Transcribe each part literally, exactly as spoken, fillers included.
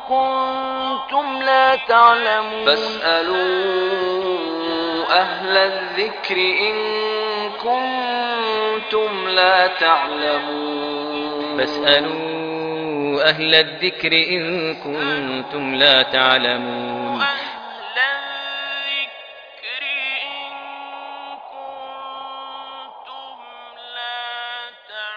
كنتم لا تعلمون فاسألوا أهل الذكر إن كنتم لا تعلمون فاسألوا أهل الذكر إن كنتم لا تعلمون أهل الذكر إن كنتم لا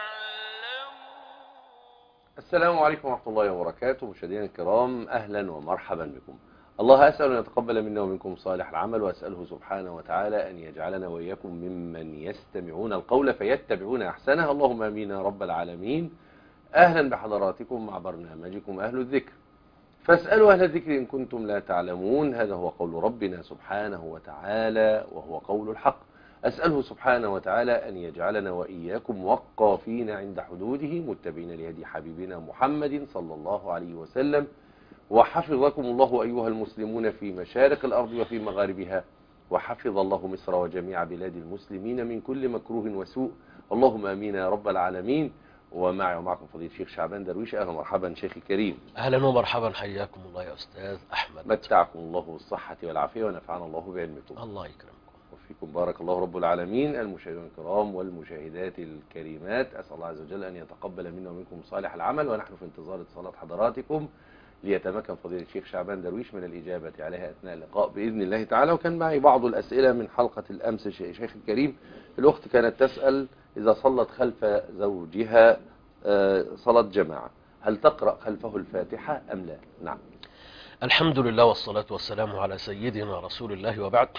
تعلمون. السلام عليكم ورحمة الله وبركاته. مشاهدينا الكرام، أهلا ومرحبا بكم. الله أسأل أن يتقبل منا ومنكم صالح العمل، وأسأله سبحانه وتعالى أن يجعلنا وإياكم ممن يستمعون القول فيتبعون أحسنه. اللهم آمين يا رب العالمين. أهلا بحضراتكم مع برنامجكم أهل الذكر. فاسألوا أهل الذكر إن كنتم لا تعلمون. هذا هو قول ربنا سبحانه وتعالى، وهو قول الحق. أسأله سبحانه وتعالى أن يجعلنا وإياكم وقافين عند حدوده، متبعين لهدي حبيبنا محمد صلى الله عليه وسلم. وحفظكم الله أيها المسلمون في مشارق الأرض وفي مغاربها، وحفظ الله مصر وجميع بلاد المسلمين من كل مكروه وسوء. اللهم آمين يا رب العالمين. ومعي ومعكم فضيلة الشيخ شعبان درويش. أهلا ومرحبا شيخي الكريم. أهلا ومرحبا، حياكم الله يا أستاذ أحمد. متعكم الله بالصحة والعافية ونفعنا الله بعلمكم. الله يكرمكم. وفيكم بارك الله رب العالمين. المشاهدين الكرام والمشاهدات الكريمات، أسأل الله عز وجل أن يتقبل منا ومنكم صالح العمل، ونحن في انتظار اتصالات حضراتكم ليتمكن فضيلة الشيخ شعبان درويش من الإجابة عليها أثناء اللقاء بإذن الله تعالى. وكان معي بعض الأسئلة من حلقة الأمس. شيخ الكريم، الأخت كانت تسأل إذا صلت خلف زوجها صلاة جماعة، هل تقرأ خلفه الفاتحة أم لا؟ نعم. الحمد لله والصلاة والسلام على سيدنا رسول الله، وبعد.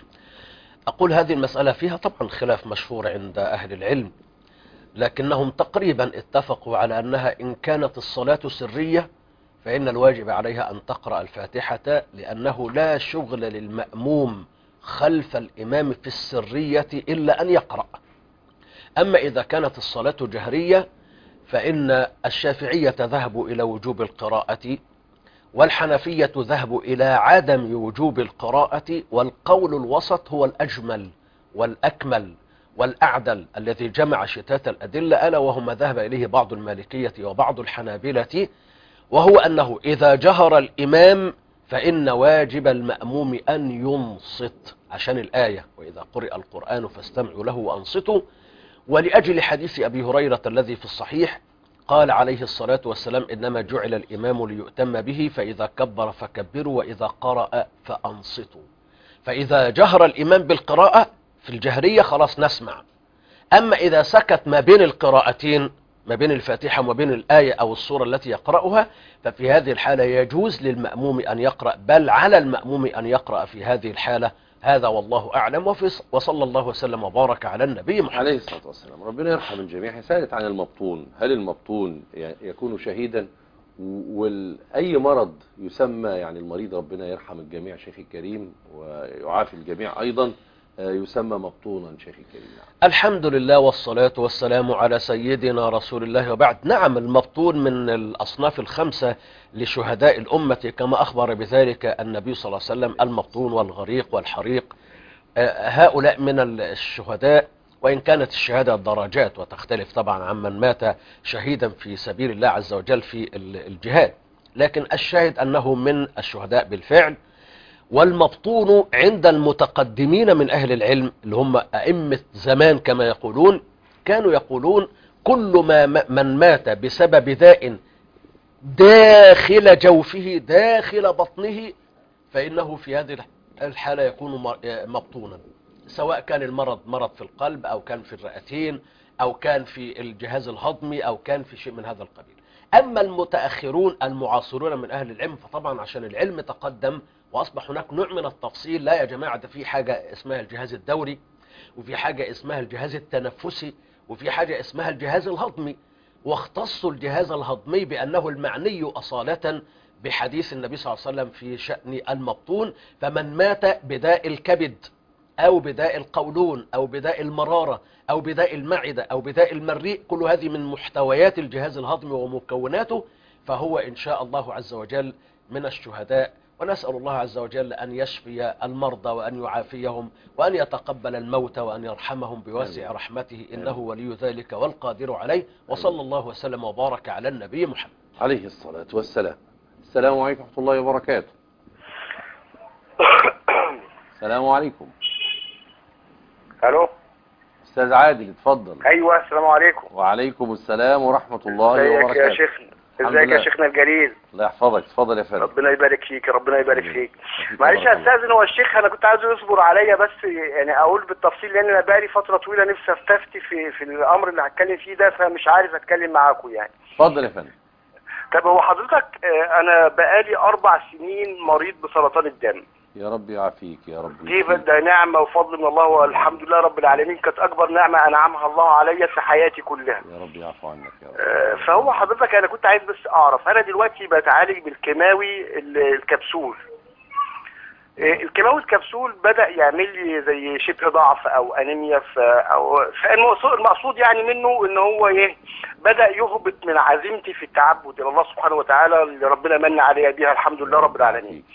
أقول هذه المسألة فيها طبعا خلاف مشهور عند أهل العلم، لكنهم تقريبا اتفقوا على أنها إن كانت الصلاة سرية فإن الواجب عليها أن تقرأ الفاتحة، لأنه لا شغل للمأموم خلف الإمام في السرية إلا أن يقرأ. أما إذا كانت الصلاة جهرية فإن الشافعية تذهب إلى وجوب القراءة، والحنفية تذهب إلى عدم وجوب القراءة، والقول الوسط هو الأجمل والأكمل والأعدل الذي جمع شتات الأدلة، ألا وهو ما ذهب إليه بعض المالكية وبعض الحنابلة، وهو أنه إذا جهر الإمام فإن واجب المأموم أن ينصت، عشان الآية وإذا قرئ القرآن فاستمعوا له وأنصتوا، ولأجل حديث أبي هريرة الذي في الصحيح قال عليه الصلاة والسلام: إنما جعل الإمام ليؤتم به، فإذا كبر فكبروا وإذا قرأ فأنصتوا. فإذا جهر الإمام بالقراءة في الجهرية خلاص نسمع. أما إذا سكت ما بين القراءتين، ما بين الفاتحة وما بين الآية أو السورة التي يقرأها، ففي هذه الحالة يجوز للمأموم أن يقرأ، بل على المأموم أن يقرأ في هذه الحالة. هذا والله أعلم، وصلى الله وسلم وبارك على النبي محمد عليه الصلاة والسلام. ربنا يرحم الجميع. سألت عن المبطون، هل المبطون يكون شهيدا؟ وأي مرض يسمى، يعني المريض ربنا يرحم الجميع شيخي الكريم ويعافي الجميع أيضا، يسمى مبطونا شيخي الكريم؟ نعم. الحمد لله والصلاة والسلام على سيدنا رسول الله، وبعد. نعم، المبطون من الأصناف الخمسة لشهداء الأمة كما أخبر بذلك النبي صلى الله عليه وسلم: المبطون والغريق والحريق. هؤلاء من الشهداء، وإن كانت الشهادة درجات وتختلف طبعا عمن مات شهيدا في سبيل الله عز وجل في الجهاد، لكن الشاهد أنه من الشهداء بالفعل. والمبطون عند المتقدمين من أهل العلم اللي هم أئمة زمان كما يقولون، كانوا يقولون: كل ما من مات بسبب داء داخل جوفه داخل بطنه فإنه في هذه الحالة يكون مبطونا، سواء كان المرض مرض في القلب أو كان في الرئتين أو كان في الجهاز الهضمي أو كان في شيء من هذا القبيل. أما المتأخرون المعاصرون من أهل العلم، فطبعا عشان العلم تقدم وأصبح هناك نوع من التفصيل. لا يا جماعة، ده في حاجة اسمها الجهاز الدوري، وفي حاجة اسمها الجهاز التنفسي، وفي حاجة اسمها الجهاز الهضمي، واختصوا الجهاز الهضمي بأنه المعني أصالة بحديث النبي صلى الله عليه وسلم في شأن المبطون: فمن مات بداء الكبد أو بداء القولون أو بداء المرارة أو بداء المعدة أو بداء المريء، كل هذه من محتويات الجهاز الهضمي ومكوناته، فهو إن شاء الله عز وجل من الشهداء. ونسأل الله عز وجل أن يشفي المرضى وأن يعافيهم وأن يتقبل الموت وأن يرحمهم بواسع رحمته، إنه ولي ذلك والقادر عليه. وصلى الله وسلم وبارك على النبي محمد عليه الصلاة والسلام. السلام عليكم ورحمة الله وبركاته. السلام عليكم. الو أستاذ عادل اتفضل. ايوه السلام عليكم. وعليكم السلام ورحمة الله ازيك وبركاته. يا شيخنا؟ ازيك يا شيخنا الجليل؟ الله يحفظك، اتفضل يا فندم. ربنا يبارك فيك، ربنا يبارك فيك. فيك معلش بارك يا استاذن، هو الشيخ انا كنت عايزه يصبر عليا بس يعني اقول بالتفصيل، لان انا بقالي فتره طويله نفسي استفتي في في الامر اللي هتكلم فيه ده، فمش عارف اتكلم معاكم يعني. اتفضل يا فندم. طب هو حضرتك آه، انا بقالي اربع سنين مريض بسرطان الدم. يا رب يعافيك يا رب. دي ده نعمه وفضل من الله والحمد لله رب العالمين، كانت اكبر نعمه انعمها الله عليا في حياتي كلها. يا رب يعفو عنك يا رب. آه، فهو حضرتك انا كنت عايز بس اعرف، انا دلوقتي بتعالج بالكيماوي ال- الكبسول. آه، الكيماوي الكبسول بدأ يعمل لي زي شبه ضعف او انيميا، ف او فالمقصود المقصود يعني منه ان هو ايه، بدأ يهبط من عزيمتي في التعبد الى الله سبحانه وتعالى اللي ربنا من عليا بيها الحمد لله رب العالمين.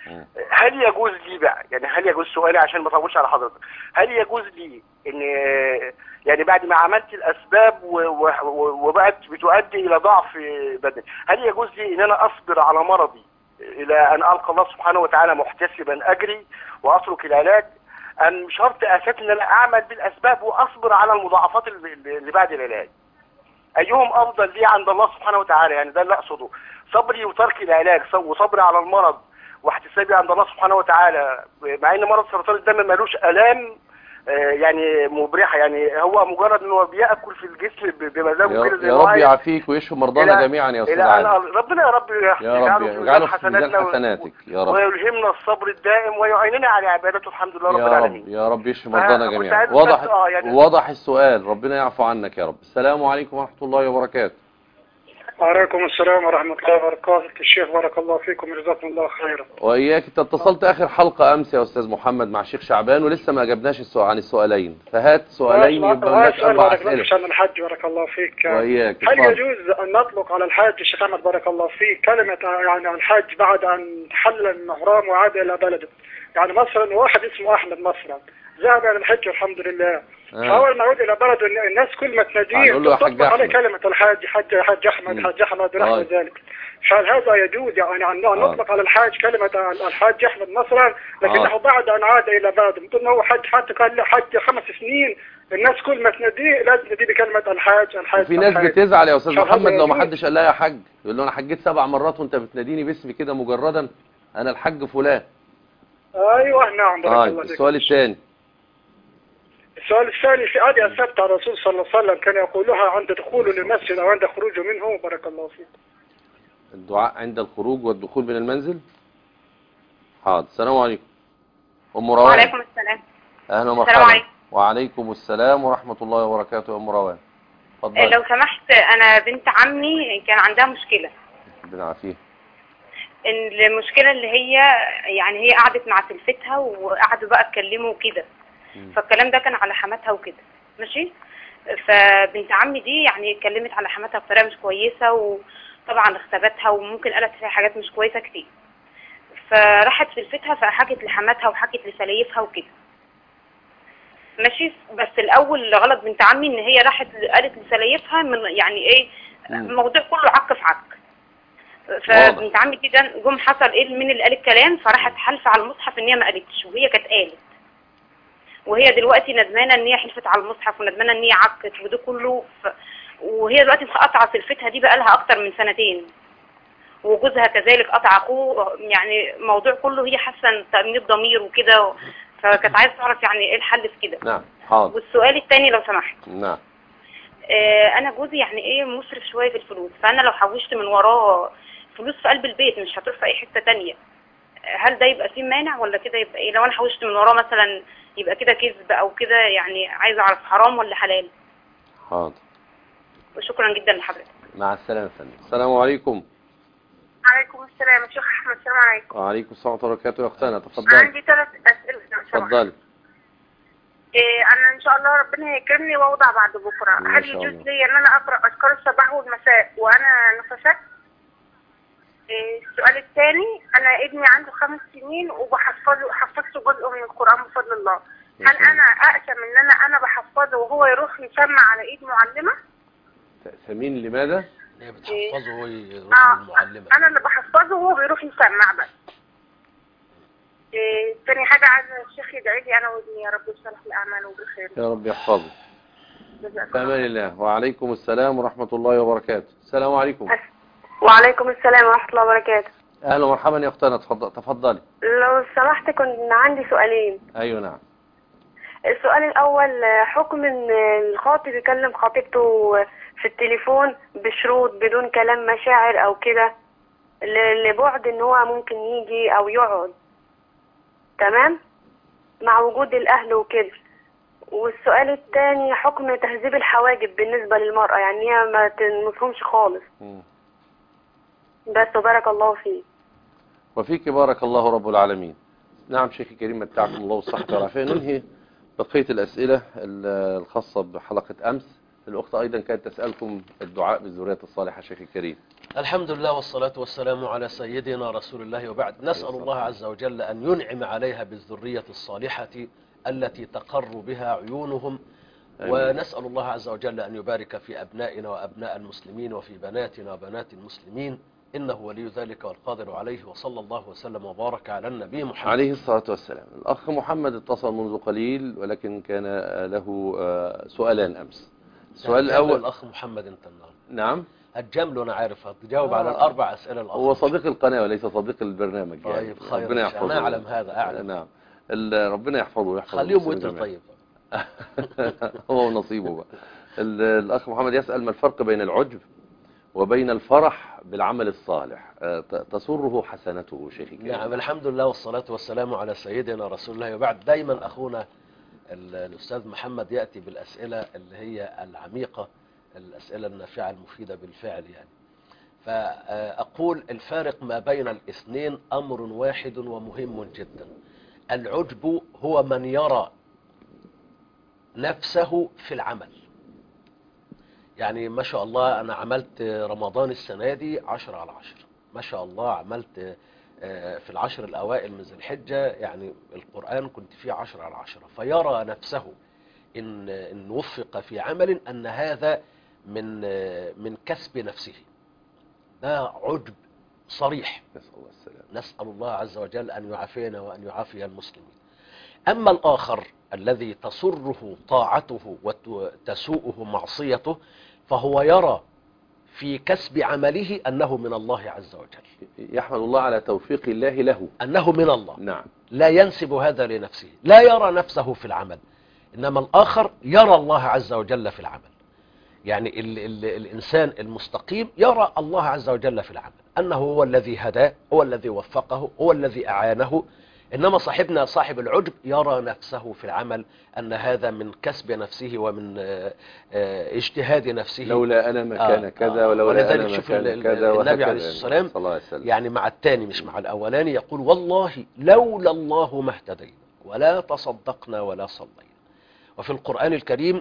هل يجوز لي بقى، يعني هل يجوز، سؤالي عشان ما اطولش على حضرتك، هل يجوز لي ان يعني بعد ما عملت الاسباب و- و- وبقت بتؤدي الى ضعف بدني، هل يجوز لي ان انا اصبر على مرضي الى ان القى الله سبحانه وتعالى محتسبا اجري واترك العلاج، ام شرط اساسي ان انا اعمل بالاسباب واصبر على المضاعفات اللي اللي بعد العلاج؟ ايهم افضل لي عند الله سبحانه وتعالى؟ يعني ده اللي اقصده، صبري وترك العلاج وصبري على المرض واحتسابي عند الله سبحانه وتعالى، مع ان مرض سرطان الدم ملوش الام آه، يعني مبرحه، يعني هو مجرد انه بياكل في الجسم ب- بمزاجه كده زي يا ما هو رب عايز. يعافيك ويشفي مرضانا إلى- جميعا يا استاذ إلى أن عادل. ربنا يا رب يا رب يجعله في يجعله ميزان في ميزان حسناتنا حسناتك يا رب. ويلهمنا الصبر الدائم ويعيننا على عبادته الحمد لله رب يا رب العالمين. يا رب يشفي مرضانا كنت جميعا. عايز بس- وضح آه، يعني- وضح السؤال، ربنا يعفو عنك يا رب. السلام عليكم ورحمة الله وبركاته. وعليكم السلام ورحمة الله وبركاته. الشيخ بارك الله فيكم وجزاكم الله خيرا. وإياك. انت اتصلت آخر حلقة أمس يا أستاذ محمد مع الشيخ شعبان ولسه ما جبناش السؤال عن السؤالين، فهات سؤالين يبقى لك أربع أسئلة. عشان الحج بارك الله فيك. وإياك. هل اتفضل. يجوز أن نطلق على الحاج الشيخ أحمد بارك الله فيك كلمة يعني الحاج بعد أن تحلل النهرام وعاد إلى بلده؟ يعني مثلا واحد اسمه أحمد مثلا ذهب إلى الحج والحمد لله، آه. فأول ما عود إلى بلده الناس كل ما تناديه هنقول له يا حاج تطلق عليه أحمد. كلمة الحاج حج حج أحمد مم. حج أحمد ونحو طيب. ذلك. هل هذا يجوز يعني أن نطلق على الحاج كلمة الحاج أحمد مثلا، لكنه آه. بعد بعد أن عاد إلى بلده مثل ما هو حج حتى كان له حج خمس سنين الناس كل ما تناديه لازم تناديه بكلمة الحاج الحاج. في ناس الحاج. بتزعل يا أستاذ هل هذا محمد لو ما يجوز؟ حدش قال لها يا حاج، يقول له أنا حجيت سبع مرات وأنت بتناديني باسمي كده مجردا، أنا الحاج فلان. أيوه نعم بارك طيب الله فيك. السؤال الثاني. السؤال الثاني في آدي الثابت على الرسول صلى الله عليه وسلم كان يقولها عند دخوله للمسجد أو عند خروجه منه بارك الله فيك. الدعاء عند الخروج والدخول من المنزل. حاضر. السلام عليكم. أم روان. وعليكم السلام. أهلا السلام ومرحبا. عليكم. وعليكم السلام ورحمة الله وبركاته يا أم روان. اتفضلي. لو سمحت، انا بنت عمي كان عندها مشكله، ربنا يعافيها. ان المشكله اللي هي يعني هي قعدت مع سلفتها وقعدوا بقى اتكلموا وكده، فالكلام ده كان على حماتها وكده ماشي. فبنت عمي دي يعني اتكلمت على حماتها بطريقه مش كويسه، وطبعا اختبتها وممكن قالت فيها حاجات مش كويسه كتير. فراحت سلفتها فحكت لحماتها وحكت لسلايفها وكده ماشي. بس الاول غلط بنت عمي ان هي راحت قالت لسلايفها من يعني ايه، الموضوع كله عك في عك. فبنت عمي كده جم حصل ايه، مين اللي قال الكلام، فراحت حلفه على المصحف ان هي ما قالتش وهي كانت قالت، وهي دلوقتي ندمانه ان هي حلفت على المصحف وندمانه ان هي عكت وده كله ف... وهي دلوقتي مقطعه سلفتها دي بقى لها اكتر من سنتين، وجوزها كذلك قطع اخوه، يعني موضوع كله هي حاسه تأنيب ضمير وكده، فكانت عايزه تعرف يعني ايه الحل في كده. نعم حاضر. والسؤال الثاني لو سمحت. نعم. آه انا جوزي يعني ايه مسرف شويه في الفلوس، فانا لو حوشت من وراه فلوس في قلب البيت مش هتروح في اي حته ثانيه، هل ده يبقى فيه مانع ولا كده يبقى ايه؟ لو انا حوشت من وراه مثلا يبقى كده كذب او كده، يعني عايزه اعرف حرام ولا حلال. حاضر. وشكرا جدا لحضرتك. مع السلامه يا فندم. السلام عليكم. عليكم السلام يا شيخ احمد. السلام عليكم. وعليكم السلام ورحمه الله وبركاته يا اختنا. تفضلي. عندي ثلاث اسئله. اتفضلي. إيه انا ان شاء الله ربنا يكرمني واوضع بعد بكره، هل يجوز لي ان انا اقرا اذكار الصباح والمساء وانا نفسات؟ إيه السؤال الثاني، انا ابني عنده خمس سنين وبحفظه حفظته جزء من القران بفضل الله، هل انا اقسم ان انا انا بحفظه وهو يروح يسمع على ايد معلمه؟ تأثمين لماذا؟ هي بتحفظه ويروح آه، للمعلمة. انا اللي بحفظه وهو بيروح يسمع بس. إيه، تاني حاجة عايزة الشيخ يدعي لي انا وابني يا رب يصلح الاعمال وبخير. يا رب يحفظك. جزاك في الله امان خير. الله. وعليكم السلام ورحمة الله وبركاته. السلام عليكم. وعليكم السلام ورحمة الله وبركاته. اهلا ومرحبا يا اختنا، تفضل تفضلي. لو سمحت كنت عندي سؤالين. ايوه نعم. السؤال الأول حكم إن الخاطب يكلم خطيبته في التليفون بشروط بدون كلام مشاعر أو كده، ل- لبعد إن هو ممكن يجي أو يقعد، تمام، مع وجود الأهل وكده. والسؤال الثاني حكم تهذيب الحواجب بالنسبة للمرأة، يعني هي ما تنصهمش خالص. مم. بس وبارك الله فيك. وفيك بارك الله رب العالمين. نعم شيخي الكريم، متعكم الله والصحة والعافية. ننهي بقية الأسئلة الخاصة بحلقة أمس. الأخت أيضا كانت تسألكم الدعاء بالذرية الصالحة شيخي الكريم. الحمد لله والصلاة والسلام على سيدنا رسول الله، وبعد نسأل الله عز وجل أن ينعم عليها بالذرية الصالحة التي تقر بها عيونهم. آمين. ونسأل الله عز وجل أن يبارك في أبنائنا وأبناء المسلمين وفي بناتنا وبنات المسلمين، إنه ولي ذلك والقادر عليه. وصلى الله وسلم وبارك على النبي محمد عليه الصلاة والسلام. الأخ محمد اتصل منذ قليل، ولكن كان له سؤالان أمس. السؤال الأول. الأخ محمد أنت النهارده. نعم. هتجامله أنا عارف، هتجاوب آه. على الأربع أسئلة الأخ. هو صديق القناة وليس صديق البرنامج. طيب يعني خير، ربنا يحفظه. أنا أعلم هذا أعلم. نعم. ال- ربنا يحفظه ويحفظه. خليهم وتر طيب. هو نصيبه بقى. ال- الأخ محمد يسأل ما الفرق بين العجب وبين الفرح بالعمل الصالح؟ آه، ت- تسره حسنته شيخي الكريم. نعم الحمد لله والصلاة والسلام على سيدنا رسول الله، وبعد دايما أخونا ال- الأستاذ محمد يأتي بالأسئلة اللي هي العميقة، الأسئلة النافعة المفيدة بالفعل يعني. فأقول الفارق ما بين الاثنين أمر واحد ومهم جدا. العجب هو من يرى نفسه في العمل، يعني ما شاء الله أنا عملت رمضان السنة دي عشرة على عشرة، ما شاء الله عملت في العشر الأوائل من ذي الحجة يعني القرآن كنت فيه عشرة على عشرة، فيرى نفسه إن, إن وفق في عمل أن هذا من من كسب نفسه، ده عجب صريح. نسأل الله السلام. نسأل الله عز وجل أن يعافينا وأن يعافي المسلمين. أما الآخر الذي تسره طاعته وتسوءه معصيته، فهو يرى في كسب عمله أنه من الله عز وجل، يحمد الله على توفيق الله له، أنه من الله. نعم. لا ينسب هذا لنفسه، لا يرى نفسه في العمل، إنما الآخر يرى الله عز وجل في العمل. يعني ال ال الإنسان المستقيم يرى الله عز وجل في العمل، أنه هو الذي هداه، هو الذي وفقه، هو الذي أعانه. إنما صاحبنا صاحب العجب يرى نفسه في العمل أن هذا من كسب نفسه ومن اجتهاد نفسه. لولا أنا مكان آه كذا، آه ولولا أنا شوف مكان كذا. النبي عليه الصلاة والسلام يعني مع الثاني مش مع الأولاني يقول والله لولا الله ما اهتدينا ولا تصدقنا ولا صلينا. وفي القرآن الكريم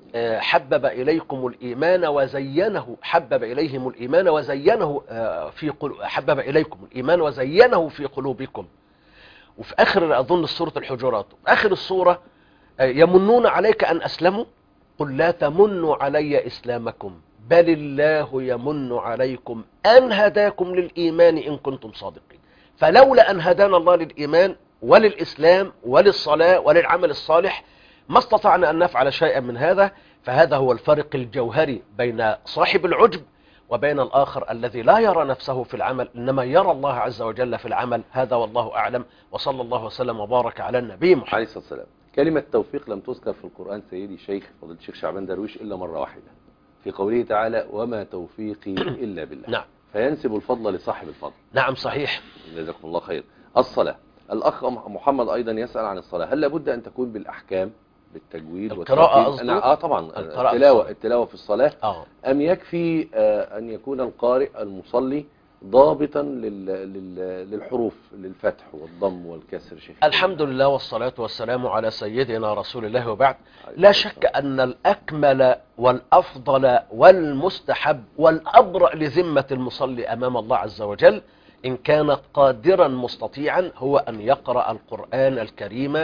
حبب إليكم الإيمان وزينه، حبب إليهم الإيمان وزينه في قلوب، حبب إليكم الإيمان وزينه في قلوبكم. وفي آخر أظن سورة الحجرات، آخر السورة يمنون عليك أن أسلموا قل لا تمنوا علي إسلامكم بل الله يمن عليكم أن هداكم للإيمان إن كنتم صادقين. فلولا أن هدانا الله للإيمان وللإسلام وللصلاة وللعمل الصالح ما استطعنا أن نفعل شيئا من هذا. فهذا هو الفرق الجوهري بين صاحب العجب وبين الآخر الذي لا يرى نفسه في العمل إنما يرى الله عز وجل في العمل. هذا والله أعلم، وصلى الله وسلم وبارك على النبي محمد عليه الصلاة والسلام. كلمة توفيق لم تذكر في القرآن سيدي شيخ فضيلة الشيخ شعبان درويش إلا مرة واحدة في قوله تعالى وما توفيقي إلا بالله. نعم. فينسب الفضل لصاحب الفضل. نعم صحيح. جزاكم الله خير. الصلاة، الأخ محمد أيضا يسأل عن الصلاة، هل لابد أن تكون بالأحكام بالتجويد القراءة قصده؟ اه طبعا التلاوة التلاوة في الصلاة آه. أم يكفي آه أن يكون القارئ المصلي ضابطا لل... لل... للحروف للفتح والضم والكسر شيخ؟ الحمد لله والصلاة والسلام على سيدنا رسول الله، وبعد لا شك أن الأكمل والأفضل والمستحب والأبرأ لذمة المصلي أمام الله عز وجل إن كان قادرا مستطيعا هو أن يقرأ القرآن الكريم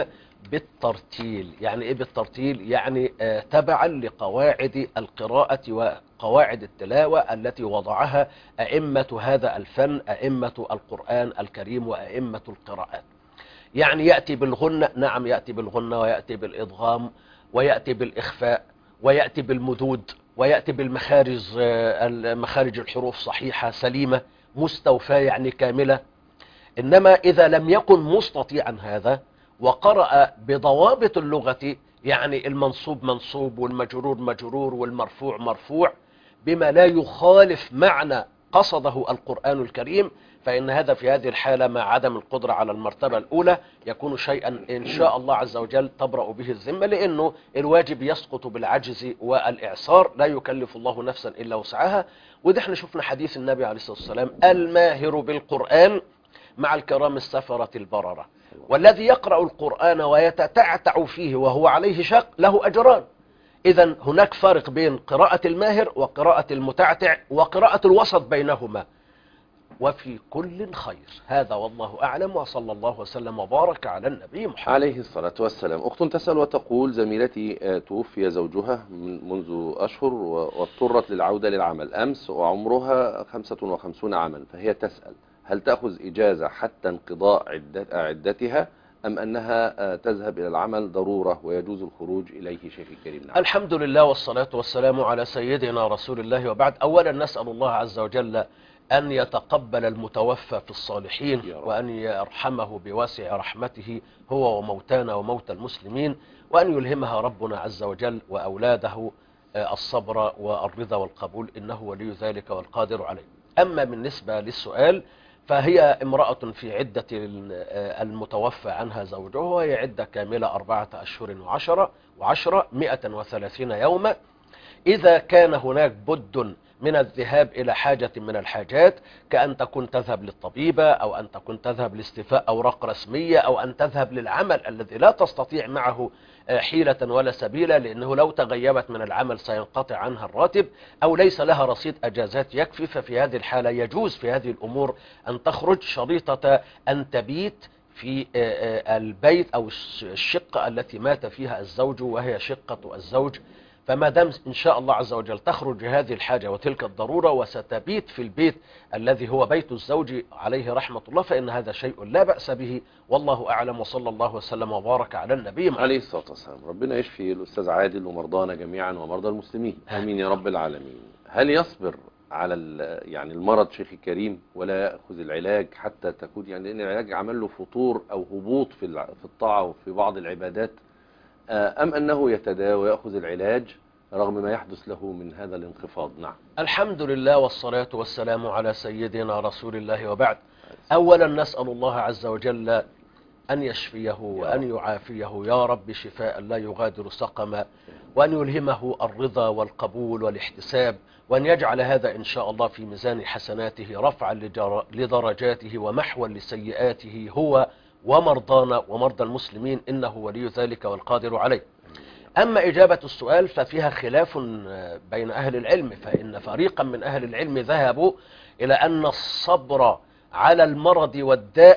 بالترتيل. يعني ايه بالترتيل؟ يعني آه تبعا لقواعد القراءة وقواعد التلاوة التي وضعها أئمة هذا الفن، أئمة القرآن الكريم وأئمة القراءات. يعني يأتي بالغنة، نعم يأتي بالغنة، ويأتي بالإضغام، ويأتي بالإخفاء، ويأتي بالمدود، ويأتي بالمخارج، آه مخارج الحروف صحيحة سليمة مستوفاة يعني كاملة. إنما إذا لم يكن مستطيعا هذا وقرأ بضوابط اللغة، يعني المنصوب منصوب والمجرور مجرور والمرفوع مرفوع بما لا يخالف معنى قصده القرآن الكريم، فإن هذا في هذه الحالة مع عدم القدرة على المرتبة الأولى يكون شيئا إن شاء الله عز وجل تبرأ به الذمة، لأنه الواجب يسقط بالعجز والإعصار، لا يكلف الله نفسا إلا وسعها. وده احنا شفنا حديث النبي عليه الصلاة والسلام: الماهر بالقرآن مع الكرام السفرة البررة، والذي يقرأ القرآن ويتتعتع فيه وهو عليه شق له أجران. إذن هناك فرق بين قراءة الماهر وقراءة المتعتع وقراءة الوسط بينهما، وفي كل خير. هذا والله أعلم، وصلى الله وسلم وبارك على النبي محمد عليه الصلاة والسلام. أخت تسأل وتقول: زميلتي توفي زوجها منذ أشهر واضطرت للعودة للعمل أمس وعمرها خمسة وخمسين عاما، فهي تسأل: هل تأخذ إجازة حتى انقضاء عدتها أم أنها تذهب إلى العمل ضرورة ويجوز الخروج إليه؟ شيخ الكريم. نعم. الحمد لله والصلاة والسلام على سيدنا رسول الله، وبعد. أولا نسأل الله عز وجل أن يتقبل المتوفى في الصالحين وأن يرحمه بواسع رحمته هو وموتانا وموتى المسلمين، وأن يلهمها ربنا عز وجل وأولاده الصبر والرضا والقبول، إنه ولي ذلك والقادر عليه. أما بالنسبة للسؤال، فهي امرأة في عدة المتوفى عنها زوجه، وهي عدة كاملة أربعة أشهر وعشرة وعشرة مئة وثلاثين يوما. إذا كان هناك بد من الذهاب إلى حاجة من الحاجات، كأن تكون تذهب للطبيبة، أو أن تكون تذهب لاستيفاء أوراق رسمية، أو أن تذهب للعمل الذي لا تستطيع معه حيلة ولا سبيلا، لأنه لو تغيبت من العمل سينقطع عنها الراتب، أو ليس لها رصيد أجازات يكفي، ففي هذه الحالة يجوز في هذه الأمور أن تخرج، شريطة أن تبيت في البيت أو الشقة التي مات فيها الزوج وهي شقة الزوج. فما دام إن شاء الله عز وجل تخرج هذه الحاجة وتلك الضرورة وستبيت في البيت الذي هو بيت الزوج عليه رحمة الله، فإن هذا شيء لا بأس به، والله أعلم، وصلى الله وسلم وبارك على النبي محمد عليه الصلاة والسلام. ربنا يشفي الأستاذ عادل ومرضانا جميعا ومرضى المسلمين، آمين يا رب العالمين. هل يصبر على يعني المرض شيخ الكريم ولا يأخذ العلاج حتى تكون، يعني لأن العلاج عمل له فطور أو هبوط في في الطاعة وفي بعض العبادات، أم أنه يتداوى ويأخذ العلاج رغم ما يحدث له من هذا الانخفاض؟ نعم. الحمد لله والصلاة والسلام على سيدنا رسول الله، وبعد. أولا نسأل الله عز وجل أن يشفيه وأن يعافيه يا رب شفاء لا يغادر سقما، وأن يلهمه الرضا والقبول والاحتساب، وأن يجعل هذا إن شاء الله في ميزان حسناته رفعا لدرجاته ومحوا لسيئاته هو ومرضانا ومرضى المسلمين، إنه ولي ذلك والقادر عليه. أما إجابة السؤال ففيها خلاف بين أهل العلم، فإن فريقا من أهل العلم ذهبوا إلى أن الصبر على المرض والداء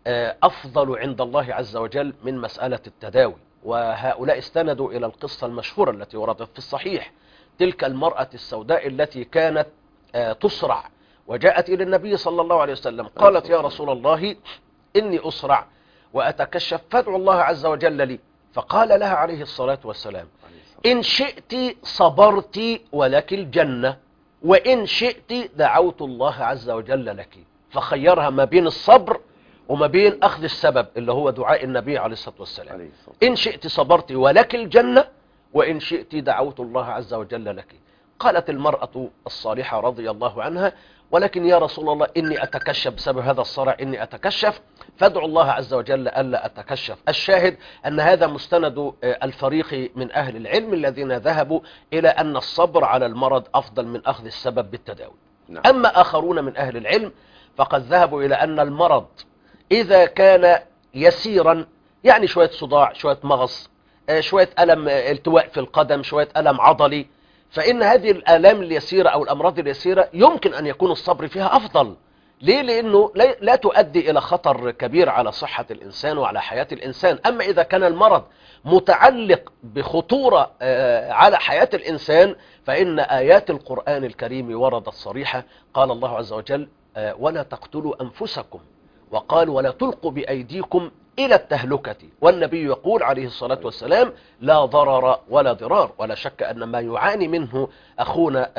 أفضل عند الله عز وجل من مسألة التداوي، وهؤلاء استندوا إلى القصة المشهورة التي وردت في الصحيح، تلك المرأة السوداء التي كانت تسرع وجاءت إلى النبي صلى الله عليه وسلم قالت: يا رسول الله إني أسرع وأتكشف، فادعو الله عز وجل لي. فقال لها عليه الصلاة والسلام: إن شئت صبرت ولك الجنة، وإن شئت دعوت الله عز وجل لك. فخيرها ما بين الصبر وما بين أخذ السبب اللي هو دعاء النبي عليه الصلاة والسلام. إن شئت صبرت ولك الجنة، وإن شئت دعوت الله عز وجل لك. قالت المرأة الصالحة رضي الله عنها: ولكن يا رسول الله إني أتكشف بسبب هذا الصرع، إني أتكشف، فادعو الله عز وجل ألا أتكشف. الشاهد أن هذا مستند الفريق من أهل العلم الذين ذهبوا إلى أن الصبر على المرض أفضل من أخذ السبب بالتداوي. نعم. أما آخرون من أهل العلم فقد ذهبوا إلى أن المرض إذا كان يسيرا، يعني شوية صداع، شوية مغص، شوية ألم التواء في القدم، شوية ألم عضلي، فإن هذه الآلام اليسيرة أو الأمراض اليسيرة يمكن أن يكون الصبر فيها أفضل. ليه؟ لأنه لا لا تؤدي إلى خطر كبير على صحة الإنسان وعلى حياة الإنسان. أما إذا كان المرض متعلق بخطورة آه، على حياة الإنسان، فإن آيات القرآن الكريم وردت صريحة. قال الله عز وجل آه، ولا تقتلوا أنفسكم، وقال ولا تلقوا بأيديكم إلى التهلكة. والنبي يقول عليه الصلاة والسلام لا ضرر ولا ضرار. ولا شك أن ما يعاني منه أخونا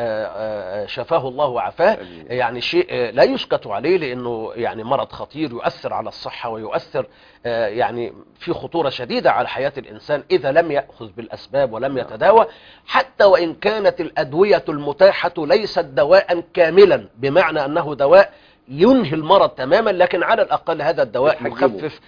شفاه الله وعافاه يعني شيء لا يسكت عليه، لأنه يعني مرض خطير يؤثر على الصحة ويؤثر يعني في خطورة شديدة على حياة الإنسان إذا لم يأخذ بالأسباب ولم يتداوى، حتى وإن كانت الأدوية المتاحة ليست دواء كاملا بمعنى أنه دواء ينهي المرض تماما، لكن على الأقل هذا الدواء يخفف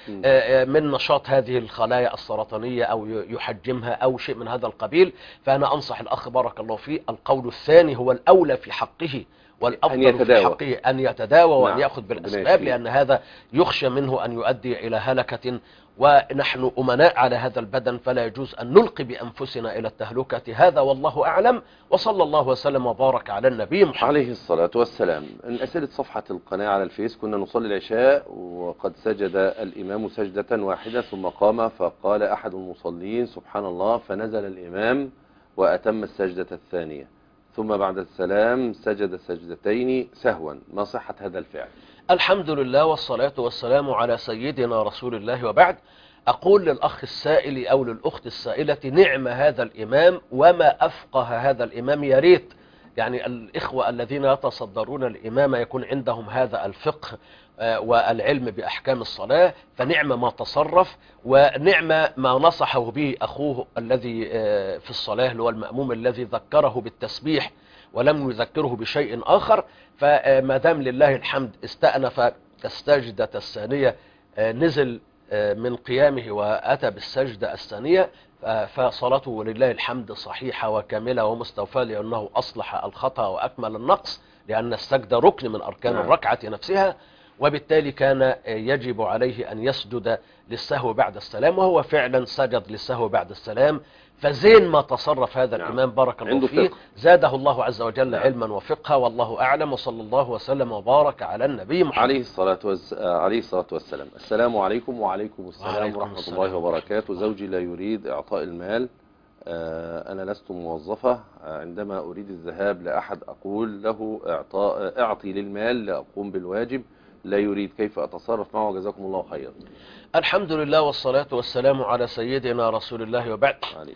من نشاط هذه الخلايا السرطانية أو يحجمها أو شيء من هذا القبيل. فأنا أنصح الأخ بارك الله فيه، القول الثاني هو الأولى في حقه والأفضل في حقه أن يتداوى وأن يأخذ بالأسباب، لأن هذا يخشى منه أن يؤدي إلى هلكة، ونحن أمناء على هذا البدن فلا يجوز أن نلقي بأنفسنا إلى التهلكة. هذا والله أعلم، وصلى الله وسلم وبارك على النبي محمد عليه الصلاة والسلام. من أسئلة صفحة القناة على الفيس: كنا نصلي العشاء وقد سجد الإمام سجدة واحدة ثم قام فقال أحد المصلين سبحان الله، فنزل الإمام وأتم السجدة الثانية، ثم بعد السلام سجد سجدتين سهوا، ما صحة هذا الفعل؟ الحمد لله والصلاة والسلام على سيدنا رسول الله، وبعد. أقول للأخ السائل أو للأخت السائلة نعم هذا الإمام وما أفقه هذا الإمام. يا ريت يعني الإخوة الذين يتصدرون الإمامة يكون عندهم هذا الفقه والعلم بأحكام الصلاة، فنعم ما تصرف ونعم ما نصحه به أخوه الذي في الصلاة اللي هو المأموم الذي ذكره بالتسبيح ولم يذكره بشيء آخر. فما دام لله الحمد استأنف السجدة الثانية، نزل من قيامه وأتى بالسجدة الثانية، فصلاته لله الحمد صحيحة وكاملة ومستوفاة، لأنه أصلح الخطأ وأكمل النقص، لأن السجدة ركن من أركان الركعة نفسها، وبالتالي كان يجب عليه أن يسجد للسهو بعد السلام، وهو فعلا سجد للسهو بعد السلام. فزين ما تصرف هذا نعم. الإمام بارك الله فيه، فقه. زاده الله عز وجل نعم. علما وفقها، والله أعلم، وصلى الله وسلم وبارك على النبي محمد عليه الصلاة والس... عليه الصلاة والسلام. السلام عليكم. وعليكم السلام وعليكم ورحمة السلام الله وبركاته. زوجي لا يريد إعطاء المال، أنا لست موظفة، عندما أريد الذهاب لأحد أقول له إعطاء أعطي للمال لأقوم بالواجب، لا يريد، كيف أتصرف معه؟ جزاكم الله خيرا. الحمد لله والصلاة والسلام على سيدنا رسول الله، وبعد.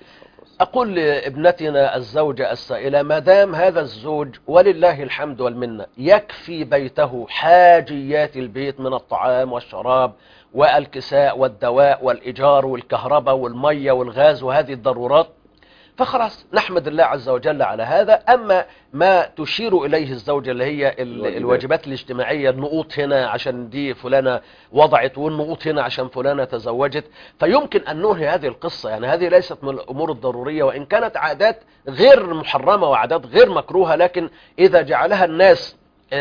أقول لابنتنا الزوجة السائلة ما دام هذا الزوج ولله الحمد والمنة يكفي بيته حاجيات البيت من الطعام والشراب والكساء والدواء والإيجار والكهرباء والمية والغاز وهذه الضرورات، فخلاص نحمد الله عز وجل على هذا. أما ما تشير إليه الزوجة اللي هي الواجبات الاجتماعية، النقوط هنا عشان دي فلانة وضعت والنقوط هنا عشان فلانة تزوجت، فيمكن أن ننهي هذه القصة. يعني هذه ليست من الأمور الضرورية، وإن كانت عادات غير محرمة وعادات غير مكروهة، لكن إذا جعلها الناس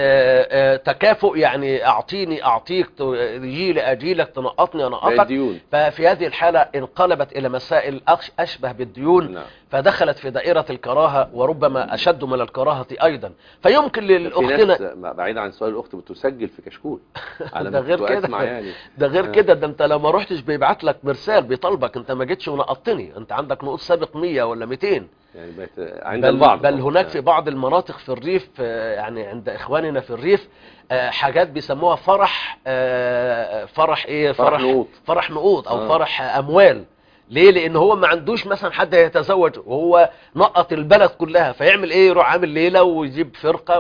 تكافؤ، يعني أعطيني أعطيك، تجي لأجيلك، تنقطني أنقطك، ففي هذه الحالة انقلبت إلى مسائل أشبه بالديون نعم. فدخلت في دائرة الكراهة، وربما أشد من الكراهة أيضا. فيمكن للأختنا بعيد عن سؤال الأخت بتسجل في كشكول على ده غير كده يعني. ده غير كده ده أنت لو ما رحتش بيبعت لك مرسال بيطلبك أنت ما جيتش ونقطني، أنت عندك نقوط سابق مية ولا مئتين يعني عند بل البعض. بل هناك في بعض المناطق في الريف، يعني عند إخواننا في الريف حاجات بيسموها فرح فرح إيه فرح فرح نقوط, فرح نقوط أو آه. فرح أموال. ليه؟ لأن هو ما عندوش مثلا حد يتزوج وهو نقط البلد كلها، فيعمل ايه؟ يروح عامل ليلة ويجيب فرقة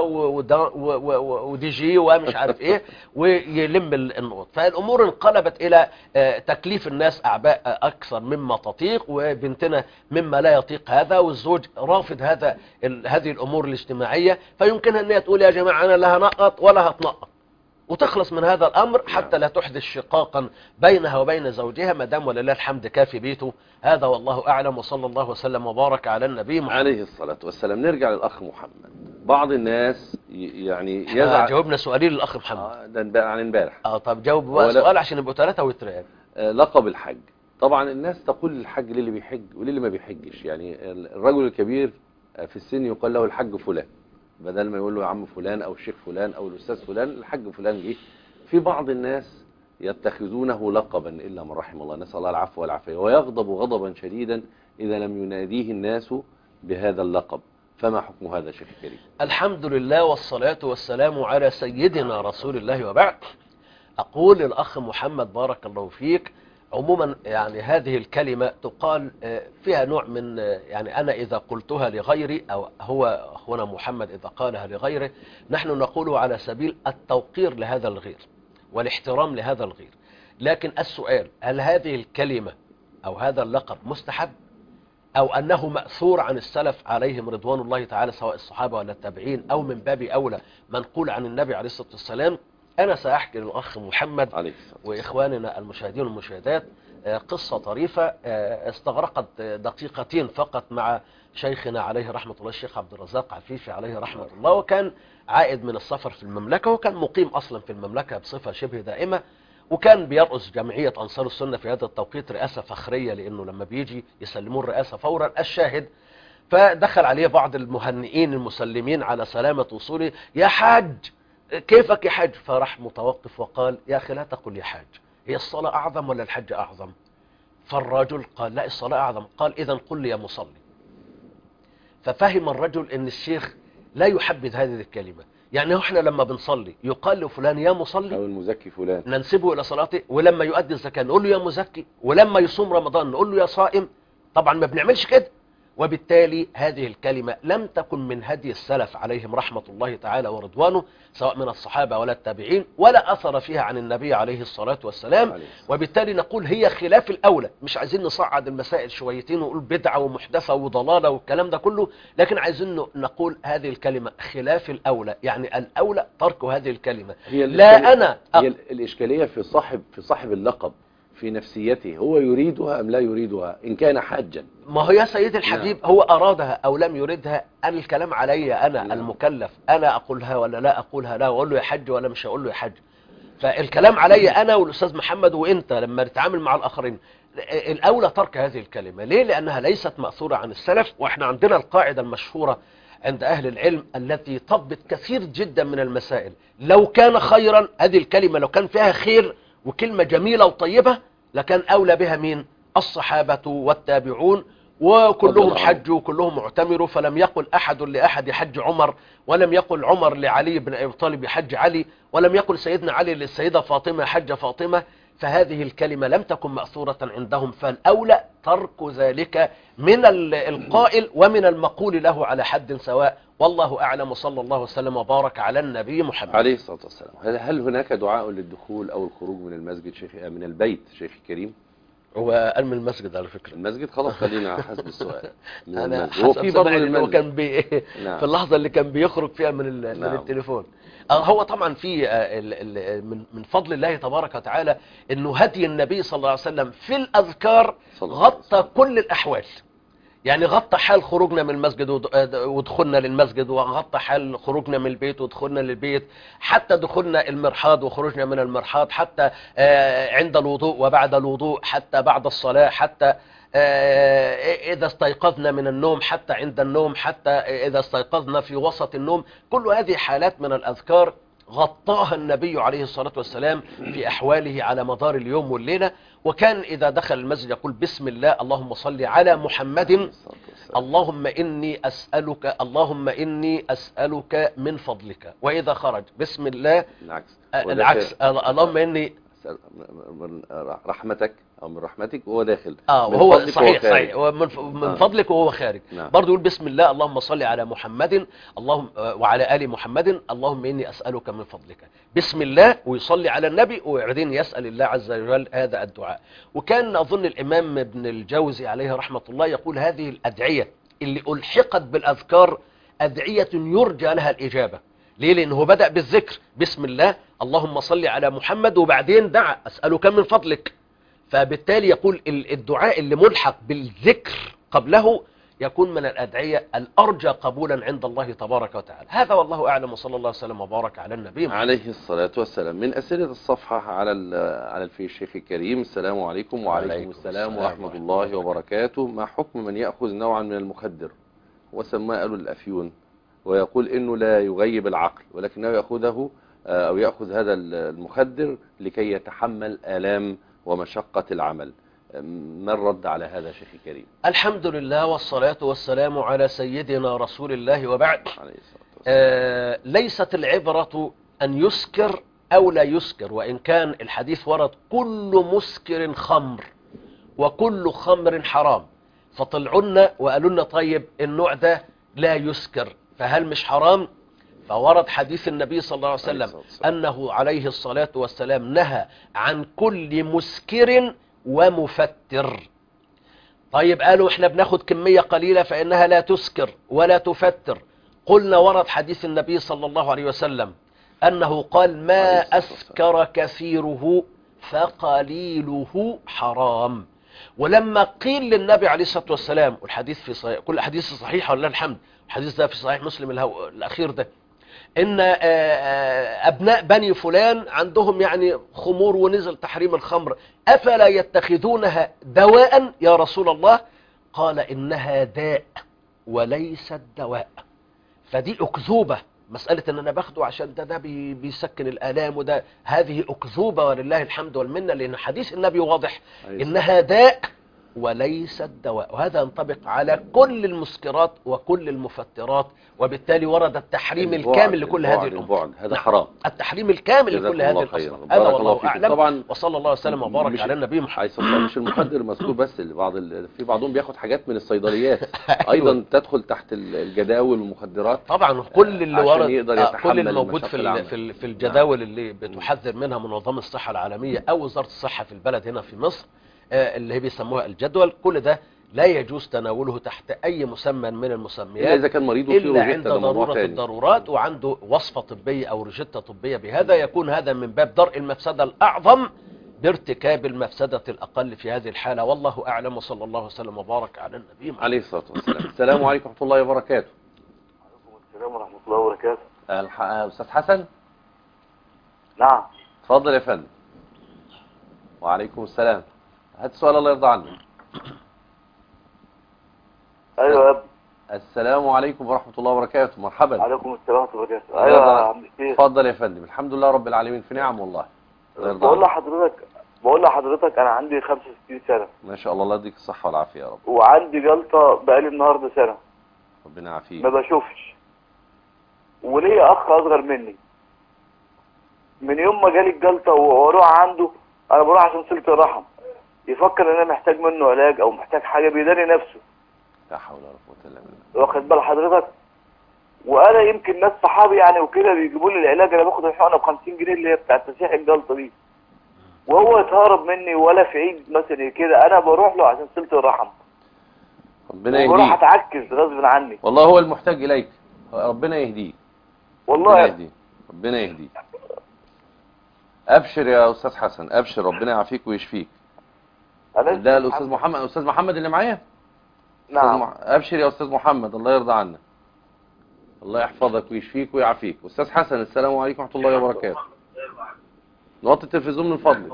ودي جي ومش عارف ايه ويلم النقط. فالامور انقلبت الى تكليف الناس اعباء اكثر مما تطيق، وبنتنا مما لا يطيق هذا، والزوج رافض هذا هذه الامور الاجتماعية. فيمكنها ان هي تقول يا جماعة انا لا هنقط ولا هتنقط، وتخلص من هذا الأمر حتى لا تحدث شقاقا بينها وبين زوجها، ما دام ولله الحمد كافي بيته. هذا والله أعلم، وصلى الله وسلم وبارك على النبي محمد عليه الصلاة والسلام. نرجع للأخ محمد. بعض الناس يعني يزعل. جاوبنا سؤالين للأخ محمد آه ده عن امبارح. اه طب جاوب بقى سؤال عشان يبقوا ثلاثة وتراب. آه لقب الحج. طبعا الناس تقول الحج للي بيحج وللي ما بيحجش. يعني الرجل الكبير في السن يقال له الحج فلان، بدل ما يقول له يا عم فلان او الشيخ فلان او الاستاذ فلان، الحاج فلان جه. في بعض الناس يتخذونه لقبا الا من رحم الله، نسال الله العفو والعافيه، ويغضب غضبا شديدا اذا لم يناديه الناس بهذا اللقب. فما حكم هذا شيخ كريم؟ الحمد لله والصلاة والسلام على سيدنا رسول الله، وبعد. أقول للأخ محمد بارك الله فيك، عموما يعني هذه الكلمة تقال فيها نوع من، يعني أنا إذا قلتها لغيري أو هو أخونا محمد إذا قالها لغيره، نحن نقوله على سبيل التوقير لهذا الغير والاحترام لهذا الغير. لكن السؤال، هل هذه الكلمة أو هذا اللقب مستحب، أو أنه مأثور عن السلف عليهم رضوان الله تعالى سواء الصحابة ولا التابعين، أو من باب أولى منقول عن النبي عليه الصلاة والسلام؟ أنا سأحكي للأخ محمد وإخواننا المشاهدين والمشاهدات قصة طريفة استغرقت دقيقتين فقط مع شيخنا عليه رحمة الله الشيخ عبد الرزاق عفيفي عليه رحمة الله، وكان عائد من السفر في المملكة، وكان مقيم أصلا في المملكة بصفة شبه دائمة، وكان بيرأس جمعية أنصار السنة في هذا التوقيت رئاسة فخرية، لأنه لما بيجي يسلمون الرئاسة فورا. الشاهد، فدخل عليه بعض المهنئين المسلمين على سلامة وصوله: يا حاج كيفك يا حاج؟ فراح متوقف وقال: يا أخي لا تقل يا حاج، هي الصلاة أعظم ولا الحج أعظم؟ فالرجل قال: لا، الصلاة أعظم. قال: إذن قل لي يا مصلي. ففهم الرجل أن الشيخ لا يحبذ هذه الكلمة، يعني احنا لما بنصلي يقال له يا مصلي او المزكي فلان، ننسبه الى صلاته، ولما يؤدي الزكاة نقول له يا مزكي، ولما يصوم رمضان نقول له يا صائم. طبعا ما بنعملش كده. وبالتالي هذه الكلمة لم تكن من هدي السلف عليهم رحمة الله تعالى ورضوانه، سواء من الصحابة ولا التابعين، ولا أثر فيها عن النبي عليه الصلاة والسلام. وبالتالي نقول هي خلاف الأولى. مش عايزين نصعد المسائل شويتين ونقول بدعة ومحدثة وضلالة والكلام ده كله، لكن عايزين نقول هذه الكلمة خلاف الأولى، يعني الأولى ترك هذه الكلمة. هي لا أنا هي الإشكالية في صاحب في صاحب اللقب، في نفسيته، هو يريدها أم لا يريدها إن كان حاجا. ما هو يا سيدي الحبيب، نعم. هو أرادها أو لم يردها، أنا الكلام علي أنا، نعم. المكلف أنا أقولها ولا لا أقولها، لا أقول له يا حج ولا مش هقول له يا حج. فالكلام علي أنا والأستاذ محمد وإنت لما نتعامل مع الآخرين. الأولى ترك هذه الكلمة. ليه؟ لأنها ليست مأثورة عن السلف، وإحنا عندنا القاعدة المشهورة عند أهل العلم التي طبت كثير جدا من المسائل: لو كان خيرا، هذه الكلمة لو كان فيها خير وكلمة جميلة وطيبة لكان أولى بها مين؟ الصحابة والتابعون، وكلهم حجوا وكلهم اعتمروا، فلم يقل أحد لأحد حج عمر، ولم يقل عمر لعلي بن أبي طالب حج علي، ولم يقل سيدنا علي للسيدة فاطمة حج فاطمة. فهذه الكلمة لم تكن مأثورة عندهم، فالأولى ترك ذلك من القائل ومن المقول له على حد سواء. والله أعلم، صلى الله وسلم وبارك على النبي محمد عليه الصلاة والسلام. هل هناك دعاء للدخول أو الخروج من المسجد شيخ من البيت شيخ كريم؟ هو قال من المسجد على فكرة. المسجد خلاص، خلينا حسب السؤال. أنا حسب سمعني هو كان بي نعم. في اللحظة اللي كان بيخرج فيها من, نعم. من التليفون. هو طبعا في من فضل الله تبارك وتعالى انه هدي النبي صلى الله عليه وسلم في الأذكار غطى كل الأحوال. يعني غطى حال خروجنا من المسجد ودخلنا للمسجد، وغطى حال خروجنا من البيت ودخلنا للبيت، حتى دخلنا المرحاض وخروجنا من المرحاض، حتى عند الوضوء وبعد الوضوء، حتى بعد الصلاة، حتى إذا استيقظنا من النوم، حتى عند النوم، حتى إذا استيقظنا في وسط النوم. كل هذه حالات من الأذكار غطاها النبي عليه الصلاة والسلام في أحواله على مدار اليوم والليلة. وكان إذا دخل المسجد يقول: بسم الله، اللهم صل على محمد، اللهم إني أسألك، اللهم إني أسألك من فضلك. وإذا خرج: بسم الله، العكس, العكس اللهم إني من رحمتك أو من رحمتك وهو داخل. اه وهو صحيح صحيح ومن من آه. فضلك وهو خارج. نعم. برضه يقول: بسم الله، اللهم صل على محمد، اللهم وعلى آل محمد، اللهم إني أسألك من فضلك. بسم الله، ويصلي على النبي، وبعدين يسأل الله عز وجل هذا الدعاء. وكان أظن الإمام ابن الجوزي عليه رحمة الله يقول: هذه الأدعية اللي ألحقت بالأذكار أدعية يرجى لها الإجابة. ليه؟ لأنه بدأ بالذكر: بسم الله، اللهم صل على محمد، وبعدين دعا: أسألك من فضلك. فبالتالي يقول الدعاء اللي ملحق بالذكر قبله يكون من الأدعية الأرجى قبولا عند الله تبارك وتعالى. هذا والله أعلم، وصلى الله وسلم وبارك على النبي محمد عليه الصلاة والسلام. من أسئلة الصفحة على على الفيس الشيخ الكريم: السلام عليكم. وعليكم السلام ورحمة الله وبركاته. ما حكم من يأخذ نوعا من المخدر وسماه قالوا الأفيون ويقول إنه لا يغيب العقل، ولكنه يأخذه أو يأخذ هذا المخدر لكي يتحمل آلام ومشقة العمل. ما الرد على هذا شيخي الكريم؟ الحمد لله والصلاة والسلام على سيدنا رسول الله وبعد. آه ليست العبرة أن يسكر أو لا يسكر، وإن كان الحديث ورد كل مسكر خمر وكل خمر حرام، فطلعنا وقالوا لنا طيب النوع ده لا يسكر فهل مش حرام؟ فورد حديث النبي صلى الله عليه وسلم أنه عليه الصلاة والسلام نهى عن كل مسكر ومفتر. طيب قالوا احنا بناخد كمية قليلة فإنها لا تسكر ولا تفتر. قلنا ورد حديث النبي صلى الله عليه وسلم أنه قال ما أسكر كثيره فقليله حرام. ولما قيل للنبي عليه الصلاة والسلام، والحديث في صحيح، كل حديث صحيح ولله الحمد، الحديث ده في صحيح مسلم الهو... الأخير ده، إن أبناء بني فلان عندهم يعني خمور ونزل تحريم الخمر، أفلا يتخذونها دواء يا رسول الله؟ قال إنها داء وليست دواء. فدي أكذوبة، مسألة إن أنا باخده عشان ده ده بي بيسكن الآلام، وده هذه أكذوبة ولله الحمد والمنة، لأن حديث النبي واضح إنها داء وليست دواء، وهذا ينطبق على كل المسكرات وكل المفترات، وبالتالي ورد التحريم الكامل لكل هذه الأمور. هذا حرام، التحريم الكامل لكل هذه الأمور. هذا والله أعلم. طبعا وصلى الله وسلم وبارك على النبي محمد. مش المخدر مذكور بس، بعض ال... في بعضهم بياخد حاجات من الصيدليات ايضا تدخل تحت الجداول والمخدرات. طبعا كل اللي ورد يقدر كل اللي موجود في في في الجداول اللي بتحذر منها منظمة الصحة العالمية او وزارة الصحة في البلد هنا في مصر، اللي هي بيسموها الجدول، كل ده لا يجوز تناوله تحت أي مسمى من المسميات إلا إذا كان مريض إلا عند ضرورة الضرورات وعنده وصفة طبية أو روجيتا طبية بهذا، يكون هذا من باب درء المفسدة الأعظم بارتكاب المفسدة الأقل في هذه الحالة. والله أعلم، وصلى الله وسلم وبارك على النبي محمد عليه الصلاة والسلام. السلام عليكم ورحمة الله وبركاته. وعليكم السلام ورحمة الله وبركاته. أستاذ حسن. نعم. تفضل يا فندم. وعليكم السلام. هات سؤال الله يرضى عنك. ايوه يا ابني. السلام عليكم ورحمة الله وبركاته. مرحبا. وعليكم السلام ورحمة الله وبركاته. ايوه يا عم الشيخ. اتفضل يا فندم. الحمد لله رب العالمين في نعم والله. بقول لحضرتك بقول لحضرتك انا عندي خمسة وستين سنة. ما شاء الله، الله يديك الصحة والعافية يا رب. وعندي جلطة بقالي النهارده سنة. ربنا يعافيك. ما بشوفش. وليا اخ اصغر مني. من يوم ما جالي الجلطة واروح عنده، انا بروح عشان صلة الرحم، يفكر ان انا محتاج منه علاج او محتاج حاجه، بيداني نفسه. لا حول ولا قوه الا بالله. واخد بال حضرتك؟ وانا يمكن ناس صحابي يعني وكده بيجيبوا لي العلاج، انا باخد الحقنه ب خمسين جنيه اللي هي بتاعه تسيح الجلطه دي، وهو يتهرب مني، ولا في عيد مثلا كده انا بروح له عشان صله الرحم. ربنا يهديه. وبروح اتعكز غصب عني. والله هو المحتاج اليك، ربنا يهديه. والله ربنا يهديه، ربنا يهديه. ابشر يا استاذ حسن، ابشر، ربنا يعافيك ويشفيك. ده الاستاذ محمد، استاذ محمد اللي معايا. نعم. مح... ابشر يا استاذ محمد، الله يرضى عنك، الله يحفظك ويشفيك ويعافيك. استاذ حسن السلام عليكم ورحمه الله وبركاته. نوطي التلفزيون من فضلك.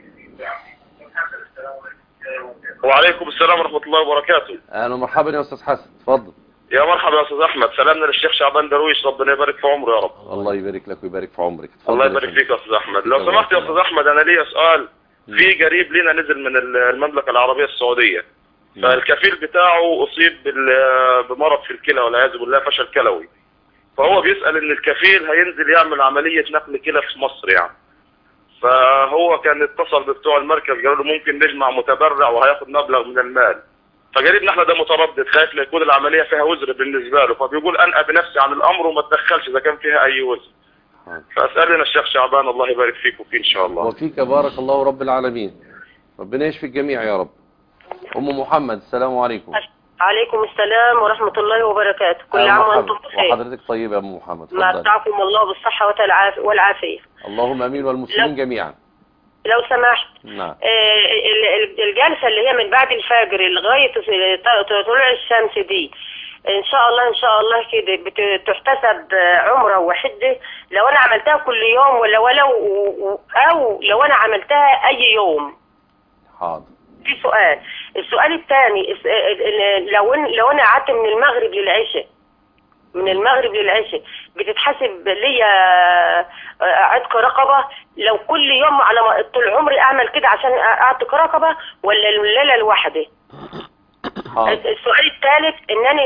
وعليكم السلام ورحمه الله وبركاته. اهلا ومرحبا يا استاذ حسن، اتفضل. يا مرحبا يا استاذ احمد، سلامنا للشيخ شعبان درويش، ربنا يبارك في عمره يا رب. الله يبارك لك ويبارك في عمرك. الله يبارك فيك يا استاذ احمد. لو سمحت يا استاذ احمد، انا ليا سؤال. في قريب لنا نزل من المملكه العربيه السعوديه، فالكفيل بتاعه اصيب بمرض في الكلى والعياذ بالله، فشل كلوي، فهو بيسال ان الكفيل هينزل يعمل عمليه نقل كلى في مصر يعني. فهو كان اتصل ببتوع المركز، قالوا له ممكن نجمع متبرع وهياخد مبلغ من المال. فقريبنا احنا ده متردد، خايف لا يكون العمليه فيها وزر بالنسبه له، فبيقول انقى بنفسي عن الامر وما اتدخلش اذا كان فيها اي وزر. فاسالنا الشيخ شعبان، الله يبارك فيك وفيه ان شاء الله. وفيك بارك الله رب العالمين، ربنا يشفي الجميع يا رب. ام محمد السلام عليكم. عليكم السلام ورحمة الله وبركاته. كل عام وانتم بخير. وحضرتك طيب يا ام محمد. متعكم الله بالصحة والعافية. اللهم امين والمسلمين لو... جميعا. لو سمحت. نعم. الجلسة اللي هي من بعد الفجر لغاية طلوع الشمس دي ان شاء الله ان شاء الله كده بتحتسب عمره وحده لو انا عملتها كل يوم، ولا ولو او لو انا عملتها اي يوم؟ حاضر. في سؤال. السؤال الثاني، لو لو انا قعدت من المغرب للعشاء من المغرب للعشاء بتتحسب ليا عتق رقبة؟ لو كل يوم على طول عمري اعمل كده عشان اعتق رقبة، ولا الليلة الواحدة؟ السؤال الثالث انني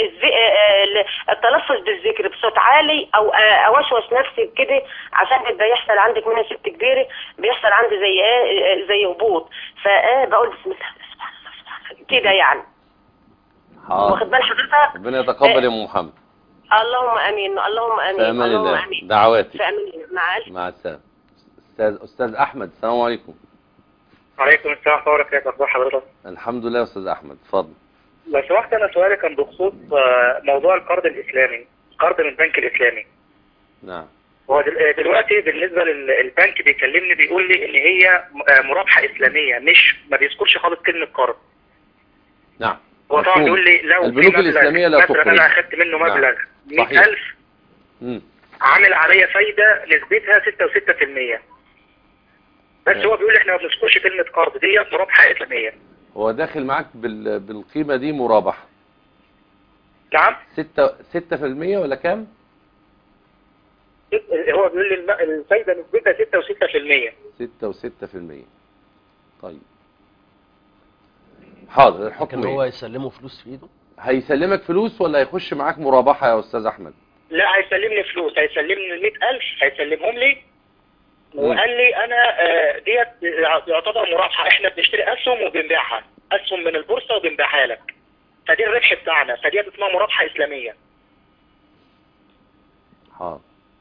التلفظ بالذكر بصوت عالي او اوشوش نفسي كده عشان بده يحصل عندك منها ست كبيره، بيحصل عندي زي ايه زي هبوط، فايه بقول بسم الله سبحان الله سبحان الله كده يعني. واخد بال حضرتك؟ ربنا يتقبل يا ام محمد. اللهم امين اللهم امين في امان اللهم الله. امين. دعواتي. في امان الله. مع مع السلامه. استاذ استاذ احمد، السلام عليكم. وعليكم السلام ورحمه الله وبركاته. اخبار حضرتك؟ الحمد لله يا استاذ احمد، اتفضل. لو سمحت، انا سؤالي كان بخصوص موضوع القرض الاسلامي، قرض من البنك الاسلامي. نعم. هو دلوقتي بالنسبه للبنك بيكلمني بيقول لي ان هي مرابحه اسلاميه، مش ما بيذكرش خالص كلمه قرض. نعم. هو طبعا بيقول لي لو البنوك الاسلاميه لا تقرض. مثلا انا اخدت منه مبلغ مئة ألف، امم عامل عليا فايده نسبتها ستة وستة في المية، بس هو بيقول لي احنا ما بنذكرش كلمه قرض، دي مرابحه اسلاميه. هو داخل معاك بال... بالقيمة دي مرابحة. نعم. ستة ستة في المية ولا كام؟ هو بيقول لي الفايدة نسبتها ستة وستة في المية. ستة وستة في المية. طيب. حاضر. الحكم لكن هو يسلمه فلوس في ايده؟ هيسلمك فلوس ولا هيخش معاك مرابحة يا استاذ احمد؟ لا، هيسلمني فلوس، هيسلمني ال مئة ألف هيسلمهم لي، وقال لي انا ديت يعتبر مرابحه، احنا بنشتري اسهم وبنبيعها، اسهم من البورصه وبنبيعها لك، فدي الربح بتاعنا، فديت اسمها مرابحه اسلاميه. حاضر.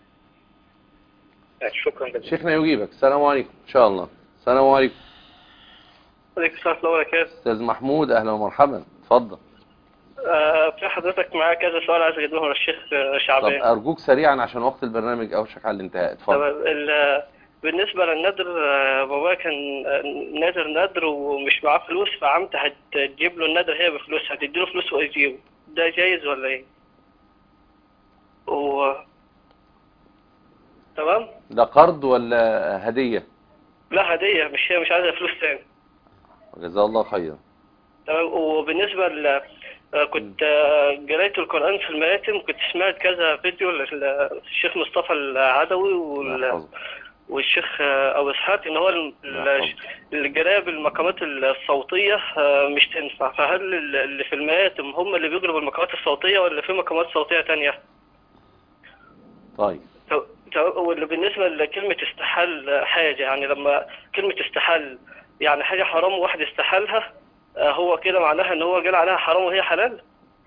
شكرا جدا. شيخنا يجيبك. السلام عليكم ان شاء الله. السلام عليكم. عليكم السلام ورحمه الله وبركاته. استاذ محمود، اهلا ومرحبا، اتفضل. آه في حضرتك معايا كذا سؤال عايز اجيبهم للشيخ شعبان. طب ارجوك سريعا عشان وقت البرنامج اوشك على الانتهاء، اتفضل. بالنسبة للنذر، بابا كان نادر نذر ومش معاه فلوس، فعمت هتجيب له النذر هي بفلوس، هتديله فلوس ويجيبه، ده جايز ولا ايه؟ و تمام؟ ده قرض ولا هدية؟ لا هدية، مش هي مش عايزة فلوس تاني. جزاه الله خيرا. تمام. وبالنسبة ل كنت قريت القرآن في المآتم، كنت سمعت كذا فيديو للشيخ مصطفى العدوي وال والشيخ ابو اسحاق ان هو القرايه بالمقامات الصوتيه مش تنفع، فهل اللي في المآتم هم اللي بيقروا بالمقامات الصوتيه ولا في مقامات صوتيه تانية؟ طيب. واللي بالنسبه لكلمه استحال حاجه، يعني لما كلمه استحال يعني حاجه حرام وواحد استحالها، هو كده معناها ان هو قال عليها حرام وهي حلال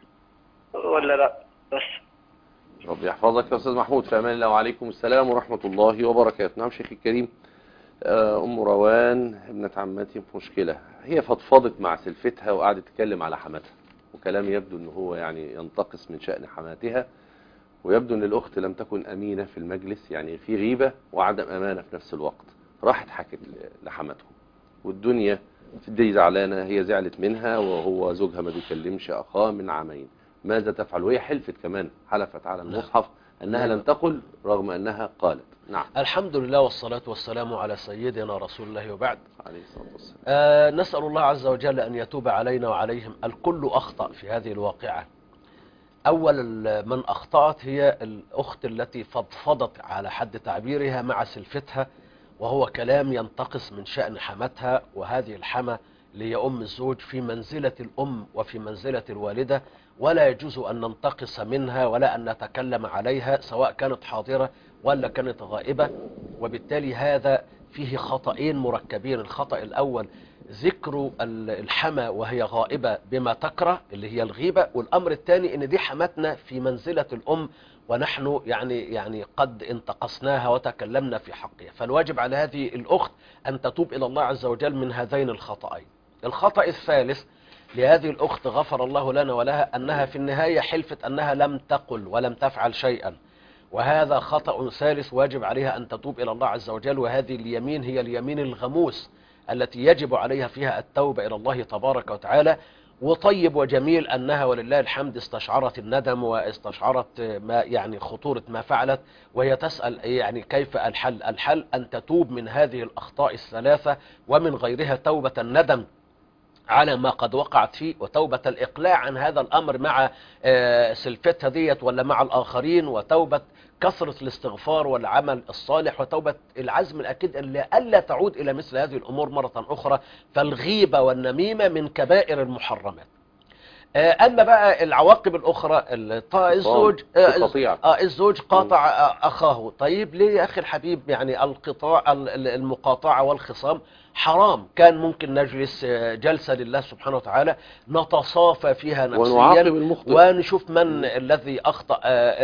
ولا لا؟ بس. رب يحفظك يا استاذ محمود، في امان الله، وعليكم السلام ورحمه الله وبركاته. نعم شيخي الكريم. ام روان ابنه عمتي في مشكله، هي فضفضت مع سلفتها وقعدت تتكلم على حماتها، وكلام يبدو ان هو يعني ينتقص من شأن حماتها، ويبدو ان الاخت لم تكن امينه في المجلس، يعني في غيبه وعدم امانه في نفس الوقت. راحت حكت لحماتهم، والدنيا دي زعلانه، هي زعلت منها، وهو زوجها ما بيكلمش اخاه من عامين. ماذا تفعل؟ وهي حلفت كمان، حلفت على المصحف أنها لم تقل رغم أنها قالت. نعم. الحمد لله والصلاة والسلام على سيدنا رسول الله، وبعد. عليه الصلاة والسلام. آه نسأل الله عز وجل أن يتوب علينا وعليهم. الكل أخطأ في هذه الواقعة. أول من أخطأت هي الأخت التي فضفضت على حد تعبيرها مع سلفتها، وهو كلام ينتقص من شأن حمتها، وهذه الحمى اللي هي أم الزوج في منزلة الأم وفي منزلة الوالدة، ولا يجوز أن ننتقص منها ولا أن نتكلم عليها سواء كانت حاضرة ولا كانت غائبة. وبالتالي هذا فيه خطأين مركبين. الخطأ الأول ذكر الحمى وهي غائبة بما تكره اللي هي الغيبة، والأمر الثاني أن دي حمتنا في منزلة الأم، ونحن يعني يعني قد انتقصناها وتكلمنا في حقها. فالواجب على هذه الأخت أن تتوب إلى الله عز وجل من هذين الخطأين. الخطأ الثالث لهذه الأخت غفر الله لنا ولها أنها في النهاية حلفت أنها لم تقل ولم تفعل شيئا، وهذا خطأ ثالث واجب عليها أن تتوب إلى الله عز وجل. وهذه اليمين هي اليمين الغموس التي يجب عليها فيها التوبة إلى الله تبارك وتعالى. وطيب وجميل أنها ولله الحمد استشعرت الندم واستشعرت ما يعني خطورة ما فعلت، وهي تسأل يعني كيف الحل. الحل أن تتوب من هذه الأخطاء الثلاثة ومن غيرها توبة الندم على ما قد وقعت فيه، وتوبة الإقلاع عن هذا الأمر مع سلفتها ديت ولا مع الآخرين، وتوبة كثرة الاستغفار والعمل الصالح، وتوبة العزم الأكيد ألا تعود إلى مثل هذه الأمور مرة أخرى. فالغيبة والنميمة من كبائر المحرمات. أما بقى العواقب الأخرى، الزوج آه الزوج قاطع أخاه. طيب ليه يا أخي الحبيب؟ يعني القطاع المقاطعة والخصام حرام. كان ممكن نجلس جلسة لله سبحانه وتعالى نتصافى فيها نفسيا ونشوف من الذي أخطأ.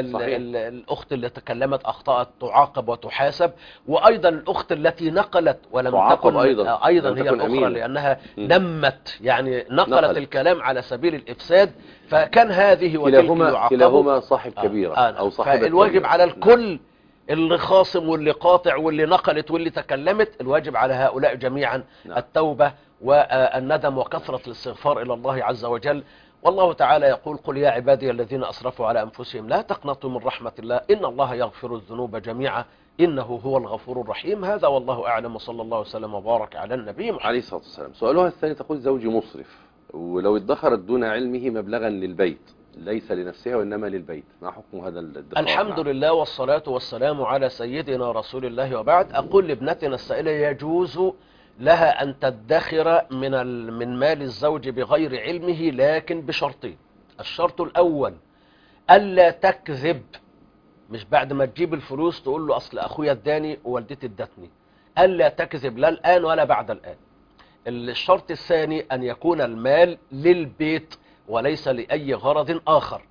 الأخت اللي تكلمت أخطأت تعاقب وتحاسب، وأيضا الأخت التي نقلت ولم تكن أيضا, أيضا هي الأخرى أمينة. لأنها نمت يعني نقلت نقل. الكلام على سبيل الإفساد، فكان هذه وتلك كلاهما, كلاهما صاحب كبيرة آه. أو صاحب الواجب كبيرة. على الكل، اللي خاصم واللي قاطع واللي نقلت واللي تكلمت، الواجب على هؤلاء جميعا نعم. التوبة والندم وكثرة الاستغفار إلى الله عز وجل. والله تعالى يقول: قل يا عبادي الذين أسرفوا على أنفسهم لا تقنطوا من رحمة الله إن الله يغفر الذنوب جميعا إنه هو الغفور الرحيم. هذا والله أعلم، وصلى الله وسلم وبارك على النبي محمد عليه الصلاة والسلام. سؤالها الثاني تقول: زوجي مسرف، ولو ادخرت دون علمه مبلغا للبيت ليس لنفسها وإنما للبيت، ما حكم هذا الادخار؟ الحمد لله والصلاة والسلام على سيدنا رسول الله، وبعد. أقول لابنتنا السائلة: يجوز لها أن تدخر من من مال الزوج بغير علمه، لكن بشرطين. الشرط الأول ألا تكذب، مش بعد ما تجيب الفلوس تقول له أصل أخويا اداني ووالدتي ادتني. ألا تكذب لا الآن ولا بعد الآن. الشرط الثاني أن يكون المال للبيت وليس لأي غرض آخر.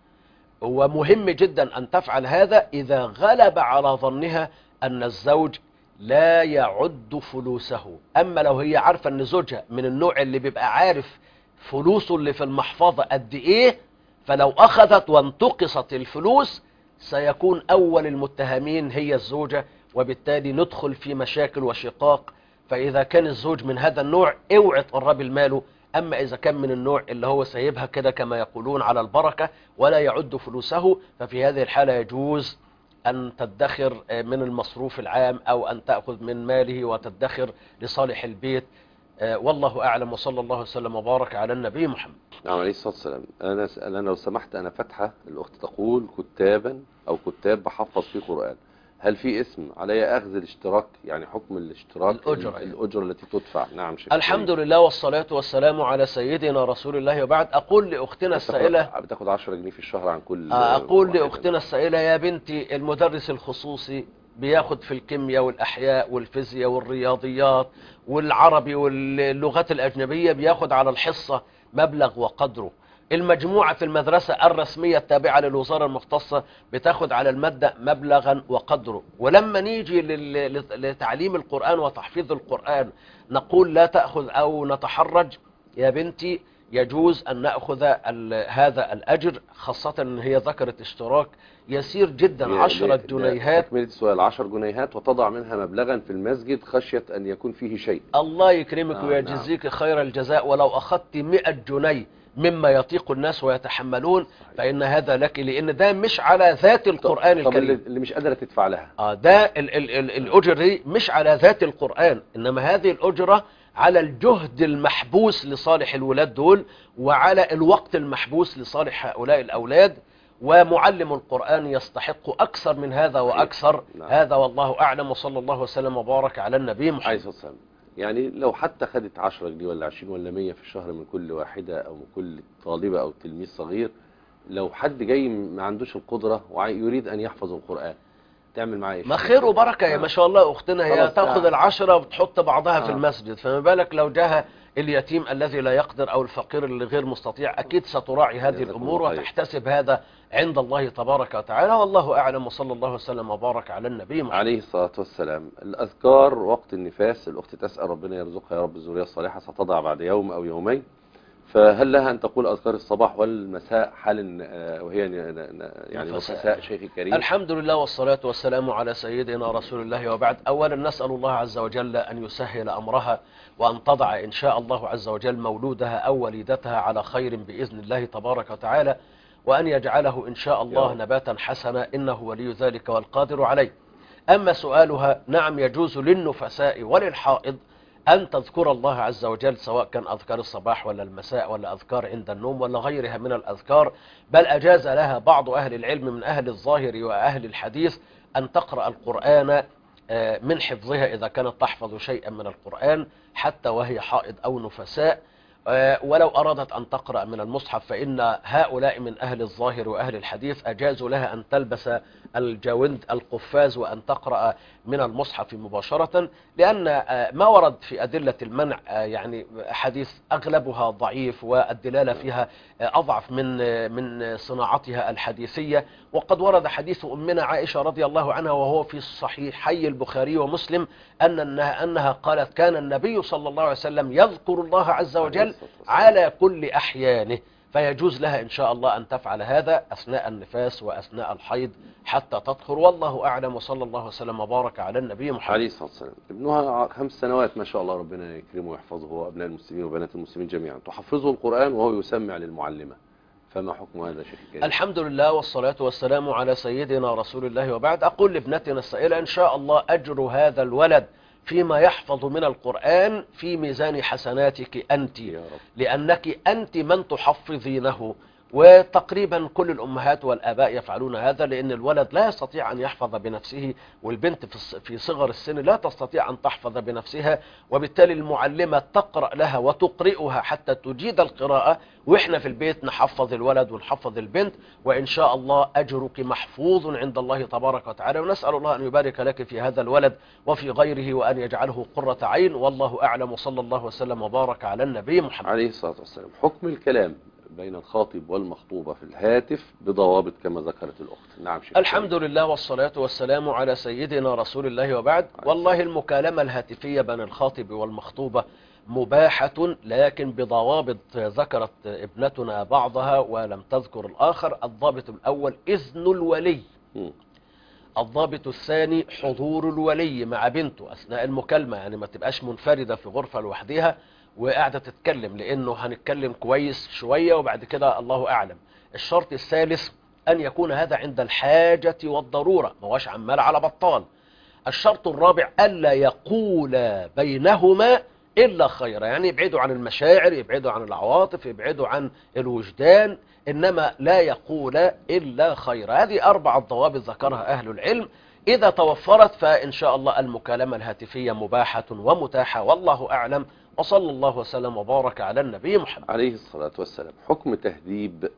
ومهم جدا أن تفعل هذا إذا غلب على ظنها أن الزوج لا يعد فلوسه. أما لو هي عارفة أن زوجها من النوع اللي بيبقى عارف فلوسه اللي في المحفظة قد إيه، فلو أخذت وانتقصت الفلوس سيكون أول المتهمين هي الزوجة، وبالتالي ندخل في مشاكل وشقاق. فإذا كان الزوج من هذا النوع اوعي تقربي الماله. أما إذا كان من النوع اللي هو سايبها كده كما يقولون على البركة ولا يعد فلوسه، ففي هذه الحالة يجوز أن تدخر من المصروف العام أو أن تأخذ من ماله وتدخر لصالح البيت. والله أعلم، وصلى الله وسلم وبارك على النبي محمد. نعم عليه الصلاة والسلام. أنا أنا لو سمحت، أنا فتحة الأخت تقول كتابا أو كتاب بحفظ فيه قرآن، هل في اسم علي أخذ الاشتراك؟ يعني حكم الاشتراك الأجرة, الأجرة التي تدفع. نعم شكرا. الحمد لله والصلاة والسلام على سيدنا رسول الله، وبعد. أقول لأختنا السائلة بتاخد عشرة جنيه في الشهر عن كل. أقول لأختنا السائلة: يا بنتي المدرس الخصوصي بياخد في الكيمياء والأحياء والفيزياء والرياضيات والعربي واللغات الأجنبية بياخد على الحصة مبلغ وقدره. المجموعة في المدرسة الرسمية التابعة للوزارة المختصة بتاخد على المادة مبلغا وقدره. ولما نيجي لتعليم القرآن وتحفيظ القرآن نقول لا تأخذ أو نتحرج. يا بنتي يجوز أن نأخذ هذا الأجر، خاصة أن هي ذكرت اشتراك يسير جدا عشرة جنيهات. تكملة السؤال: عشر جنيهات وتضع منها مبلغا في المسجد خشية أن يكون فيه شيء. الله يكرمك آه ويجزيك نعم. خير الجزاء. ولو أخذت مئة جنيه مما يطيق الناس ويتحملون فإن هذا لك، لأن ده مش على ذات القرآن طب الكريم. اللي مش قادرة تدفع لها آه ده ال ال ال الأجر دي مش على ذات القرآن، إنما هذه الأجرة على الجهد المحبوس لصالح الولاد دول، وعلى الوقت المحبوس لصالح هؤلاء الأولاد. ومعلم القرآن يستحق أكثر من هذا وأكثر. نعم. هذا والله أعلم، وصلى الله وسلم وبارك على النبي محمد عليه الصلاة والسلام. يعني لو حتى خدت عشرة جنيه ولا عشرين ولا مية في الشهر من كل واحدة أو من كل طالبة أو تلميذ صغير، لو حد جاي ما عندوش القدرة ويريد أن يحفظ القرآن تعمل معاه ايه؟ ما خير وبركة يا ما شاء الله. أختنا هي تأخذ العشرة وتحط بعضها آه. في المسجد، فما بالك لو جاها اليتيم الذي لا يقدر أو الفقير اللي غير مستطيع. أكيد ستراعي هذه الأمور وتحتسب هذا عند الله تبارك وتعالى. والله أعلم، وصلى الله وسلم وبارك على النبي محمد عليه الصلاة والسلام. الأذكار وقت النفاس، الأخت تسأل ربنا يرزقها يا رب الذرية الصالحة، ستضع بعد يوم أو يومين، فهل لها أن تقول أذكار الصباح والمساء حال وهي يعني مساء شيخ الكريم؟ الحمد لله والصلاة والسلام على سيدنا رسول الله، وبعد. أولا نسأل الله عز وجل أن يسهل أمرها وأن تضع إن شاء الله عز وجل مولودها أو وليدتها على خير بإذن الله تبارك وتعالى، وأن يجعله إن شاء الله نباتا حسنا إنه ولي ذلك والقادر عليه. أما سؤالها، نعم يجوز للنفساء وللحائض أن تذكر الله عز وجل، سواء كان أذكار الصباح ولا المساء ولا أذكار عند النوم ولا غيرها من الأذكار، بل أجاز لها بعض أهل العلم من أهل الظاهر وأهل الحديث أن تقرأ القرآن من حفظها إذا كانت تحفظ شيئا من القرآن حتى وهي حائض أو نفساء، ولو أرادت أن تقرأ من المصحف فإن هؤلاء من أهل الظاهر وأهل الحديث أجازوا لها أن تلبس الجوند القفاز وأن تقرأ من المصحف مباشرة، لأن ما ورد في أدلة المنع يعني حديث أغلبها ضعيف والدلالة فيها أضعف من من صناعتها الحديثية. وقد ورد حديث أمنا عائشة رضي الله عنها وهو في صحيحي البخاري ومسلم أنها, أنها قالت كان النبي صلى الله عليه وسلم يذكر الله عز وجل على كل أحيانه، فيجوز لها إن شاء الله أن تفعل هذا أثناء النفاس وأثناء الحيض حتى تطهر، والله أعلم. وصلى الله وسلم وبارك على النبي محمد عليه الصلاة والسلام. ابنها خمس سنوات ما شاء الله، ربنا يكرمه ويحفظه هو وأبناء المسلمين وبنات المسلمين جميعا، تحفظه القرآن وهو يسمع للمعلمة، فما حكم هذا شيخ الكريم؟ الحمد لله والصلاة والسلام على سيدنا رسول الله وبعد. أقول لابنتنا السائلة إن شاء الله أجر هذا الولد فيما يحفظ من القرآن في ميزان حسناتك أنت، لأنك أنت من تحفظينه، وتقريبا كل الأمهات والآباء يفعلون هذا، لأن الولد لا يستطيع أن يحفظ بنفسه، والبنت في صغر السن لا تستطيع أن تحفظ بنفسها، وبالتالي المعلمة تقرأ لها وتقرئها حتى تجيد القراءة، وإحنا في البيت نحفظ الولد ونحفظ البنت، وإن شاء الله أجرك محفوظ عند الله تبارك وتعالى. ونسأل الله أن يبارك لك في هذا الولد وفي غيره وأن يجعله قرة عين، والله أعلم. وصلى الله وسلم وبارك على النبي محمد عليه الصلاة والسلام. حكم الكلام بين الخاطب والمخطوبة في الهاتف بضوابط كما ذكرت الأخت. نعم شيخ. الحمد لله والصلاة والسلام على سيدنا رسول الله وبعد. والله المكالمة الهاتفية بين الخاطب والمخطوبة مباحة، لكن بضوابط ذكرت ابنتنا بعضها ولم تذكر الآخر. الضابط الأول إذن الولي، الضابط الثاني حضور الولي مع بنته أثناء المكالمة، يعني ما تبقاش منفردة في غرفة لوحدها وقاعدة تتكلم، لأنه هنتكلم كويس شوية وبعد كده الله أعلم. الشرط الثالث أن يكون هذا عند الحاجة والضرورة، ما هوش عمال على بطال. الشرط الرابع ألا يقول بينهما إلا خيرا، يعني يبعدوا عن المشاعر، يبعدوا عن العواطف، يبعدوا عن الوجدان، إنما لا يقول إلا خيرا. هذه أربع ضوابط ذكرها أهل العلم، إذا توفرت فإن شاء الله المكالمة الهاتفية مباحة ومتاحة، والله أعلم. وصلى الله وسلم وبارك على النبي محمد عليه الصلاة والسلام. حكم تهذيب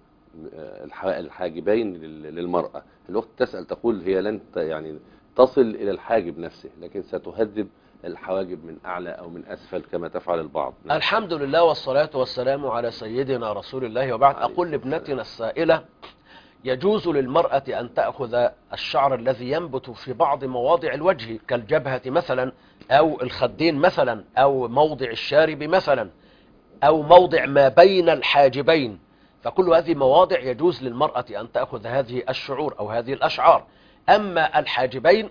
الحاجبين للمرأة. الأخت تسأل تقول هي لن يعني تصل إلى الحاجب نفسه، لكن ستهذب الحواجب من أعلى أو من أسفل كما تفعل البعض. نعم. الحمد لله والصلاة والسلام على سيدنا رسول الله وبعد. أقول لابنتنا السائلة يجوز للمرأة أن تأخذ الشعر الذي ينبت في بعض مواضع الوجه كالجبهة مثلا، أو الخدين مثلا، أو موضع الشارب مثلا، أو موضع ما بين الحاجبين، فكل هذه مواضع يجوز للمرأة أن تأخذ هذه الشعور أو هذه الأشعار. أما الحاجبين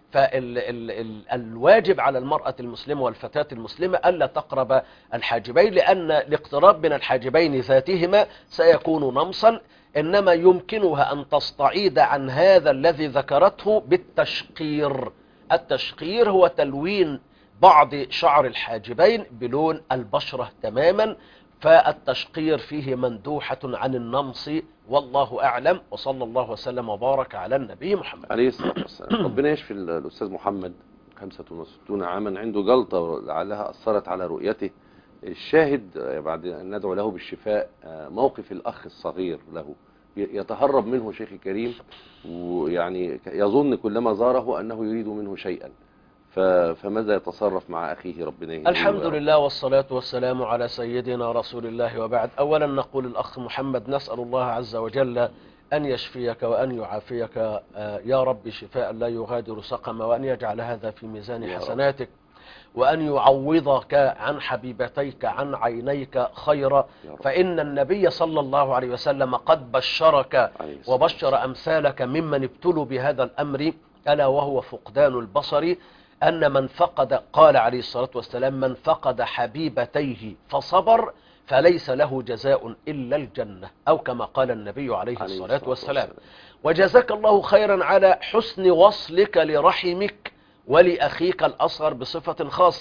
فالواجب على المرأة المسلمة والفتاة المسلمة ألا تقرب الحاجبين، لأن الاقتراب من الحاجبين ذاتهما سيكون نمصا، إنما يمكنها أن تستعيد عن هذا الذي ذكرته بالتشقير. التشقير هو تلوين بعض شعر الحاجبين بلون البشرة تماما، فالتشقير فيه مندوحة عن النمص، والله أعلم. وصلى الله وسلم وبارك على النبي محمد عليه الصلاة والسلام. ربنا يشفي الأستاذ محمد خمسة وستين عاما عنده جلطة لعلها أثرت على رؤيته. الشاهد بعد أن ندعو له بالشفاء موقف الأخ الصغير له يتهرب منه شيخ الكريم، ويعني يظن كلما زاره أنه يريد منه شيئا، فماذا يتصرف مع أخيه؟ ربنا يهديه. الحمد لله والصلاة والسلام على سيدنا رسول الله وبعد. أولا نقول الأخ محمد نسأل الله عز وجل أن يشفيك وأن يعافيك يا رب شفاء لا يغادر سقما، وأن يجعل هذا في ميزان حسناتك، وأن يعوضك عن حبيبتيك عن عينيك خيرا، فإن النبي صلى الله عليه وسلم قد بشرك وبشر أمثالك ممن ابتلوا بهذا الأمر، ألا وهو فقدان البصر، أن من فقد، قال عليه الصلاة والسلام من فقد حبيبتيه فصبر فليس له جزاء إلا الجنة، أو كما قال النبي عليه الصلاة والسلام. وجزاك الله خيرا على حسن وصلك لرحمك ولأخيك الأصغر بصفة خاصة،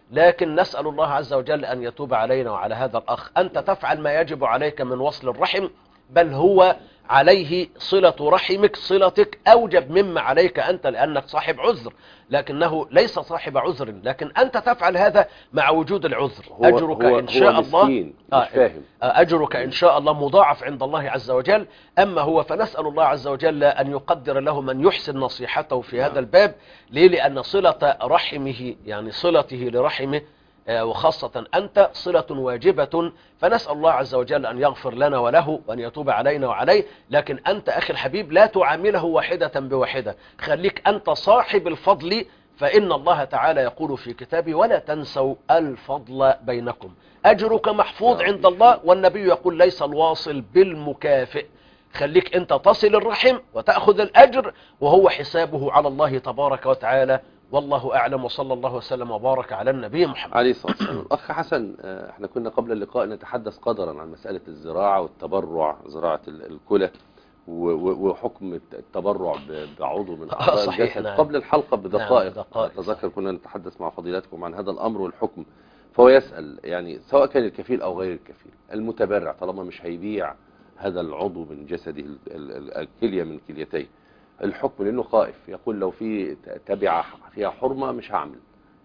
لكن نسأل الله عز وجل أن يتوب علينا وعلى هذا الأخ. أنت تفعل ما يجب عليك من وصل الرحم، بل هو عليه صلة رحمك، صلتك أوجب مما عليك أنت لأنك صاحب عذر، لكنه ليس صاحب عذر، لكن أنت تفعل هذا مع وجود العذر. هو أجرك هو إن شاء هو الله مسكين، مش فاهم. أجرك إن شاء الله مضاعف عند الله عز وجل. أما هو فنسأل الله عز وجل أن يقدر له من يحسن نصيحته في هذا الباب. ليه؟ لأن صلة رحمه يعني صلته لرحمه وخاصة أنت صلة واجبة، فنسأل الله عز وجل أن يغفر لنا وله وأن يتوب علينا وعليه. لكن أنت أخي الحبيب لا تعامله واحدة بواحدة، خليك أنت صاحب الفضل، فإن الله تعالى يقول في كتابه ولا تنسوا الفضل بينكم. أجرك محفوظ عند الله، والنبي يقول ليس الواصل بالمكافئ. خليك أنت تصل الرحم وتأخذ الأجر، وهو حسابه على الله تبارك وتعالى. والله أعلم، وصلى الله وسلم وبارك على النبي محمد عليه الصلاة والسلام. أخ حسن، احنا كنا قبل اللقاء نتحدث قدرا عن مسألة الزراعة والتبرع، زراعة الكلى وحكم التبرع بعضو من أعضاء الجسد. قبل الحلقة بدقائق أتذكر كنا نتحدث مع فضيلتكم عن هذا الأمر والحكم. فهو يسأل يعني سواء كان الكفيل أو غير الكفيل، المتبرع طالما مش هيبيع هذا العضو من جسده، الكلية من كليتيه، الحكم لأنه خائف، يقول لو في تبعة فيها حرمة مش هعمل،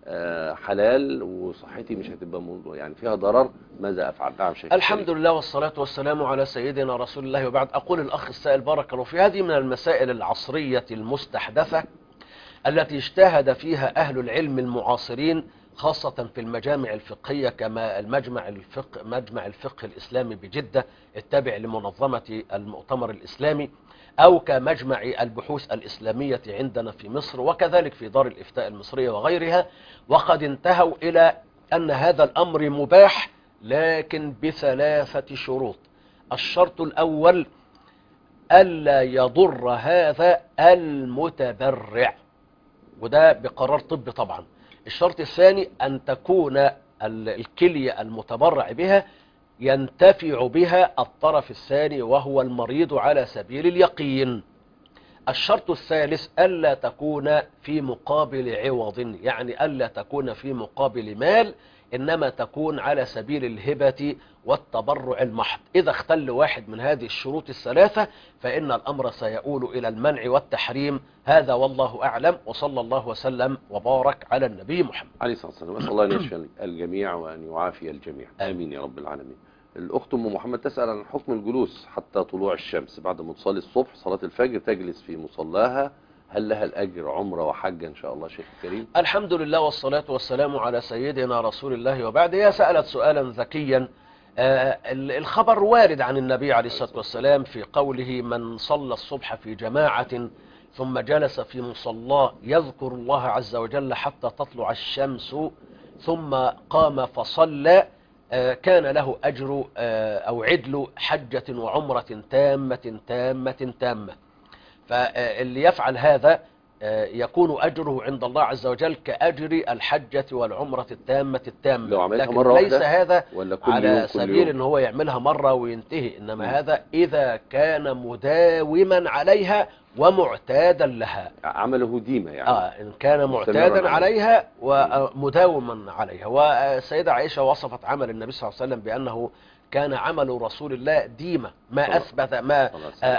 حلال وصحتي مش هتبقى موضوع يعني فيها ضرر، ماذا أفعل؟ نعم شيخ. الحمد لله والصلاة والسلام على سيدنا رسول الله، وبعد. أقول الأخ السائل بارك الله في هذه من المسائل العصرية المستحدثة التي اجتهد فيها أهل العلم المعاصرين، خاصة في المجامع الفقهية كما المجمع الفقه مجمع الفقه الإسلامي بجدة التابع لمنظمة المؤتمر الإسلامي، أو كمجمع البحوث الإسلامية عندنا في مصر، وكذلك في دار الإفتاء المصرية وغيرها. وقد انتهوا إلى أن هذا الأمر مباح، لكن بثلاثة شروط. الشرط الأول ألا يضر هذا المتبرع، وده بقرار طبي طبعا. الشرط الثاني أن تكون الكلية المتبرع بها ينتفع بها الطرف الثاني وهو المريض على سبيل اليقين. الشرط الثالث ألا تكون في مقابل عوض، يعني ألا تكون في مقابل مال، إنما تكون على سبيل الهبة والتبرع المحض. إذا اختل واحد من هذه الشروط الثلاثة فإن الأمر سيؤول إلى المنع والتحريم. هذا والله أعلم، وصلى الله وسلم وبارك على النبي محمد عليه الصلاة والسلام. أسأل الله أن يشفي الجميع وأن يعافي الجميع، آمين يا رب العالمين. الأخت أم محمد تسأل عن حكم الجلوس حتى طلوع الشمس بعد ما تصلي الصبح صلاة الفجر، تجلس في مصلاها، هل لها الأجر عمرة وحج إن شاء الله؟ شيخ الكريم. الحمد لله والصلاة والسلام على سيدنا رسول الله، وبعد. هي سألت سؤالا ذكيا. آه الخبر وارد عن النبي عليه الصلاة والسلام في قوله من صلى الصبح في جماعة ثم جلس في مصلاه يذكر الله عز وجل حتى تطلع الشمس ثم قام فصلى، آه كان له أجر آه أو عدل حجة وعمرة تامة تامة تامة. فاللي يفعل هذا يكون أجره عند الله عز وجل كأجر الحجة والعمرة التامة التامة. لو عملها لكن مرة ليس هذا ولا كل على يوم كل سبيل يوم. ان هو يعملها مرة وينتهي، إنما م. هذا إذا كان مداوما عليها ومعتادا لها. عمله ديمة يعني. آه إن كان معتادا عليها ومداوما عليها. والسيدة عائشة وصفت عمل النبي صلى الله عليه وسلم بأنه كان عمل رسول الله ديمة، ما أثبت ما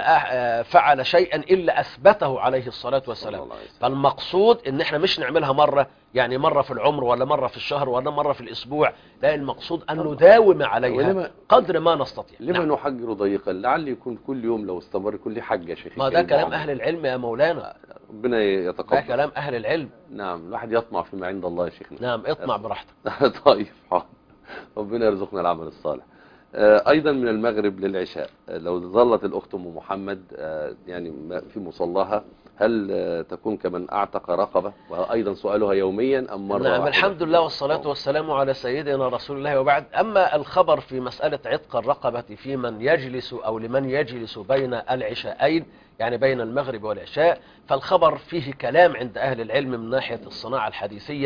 فعل شيئا إلا أثبته عليه الصلاة والسلام. فالمقصود إن احنا مش نعملها مرة، يعني مرة في العمر ولا مرة في الشهر ولا مرة في الأسبوع، لا، المقصود أن نداوم عليها قدر ما نستطيع. لما نعم. نحجر ضيقا لعل يكون كل يوم لو استمر كل حاجة شيخ. ما ده كلام أهل العلم يا مولانا، ربنا يتقبل. ده كلام أهل العلم. نعم، الواحد يطمع فيما عند الله يا شيخنا. نعم، اطمع براحتك. طيب حاضر، ربنا يرزقنا العمل الصالح. أيضا من المغرب للعشاء لو ظلت الأخت أم محمد يعني في مصلاها، هل تكون كمن أعتق رقبة؟ وأيضا سؤالها يوميا أم مرة؟ نعم، الحمد لله والصلاة والسلام على سيدنا رسول الله، وبعد. أما الخبر في مسألة عتق الرقبة في من يجلس أو لمن يجلس بين العشاءين، يعني بين المغرب والعشاء، فالخبر فيه كلام عند أهل العلم من ناحية الصناعة الحديثية،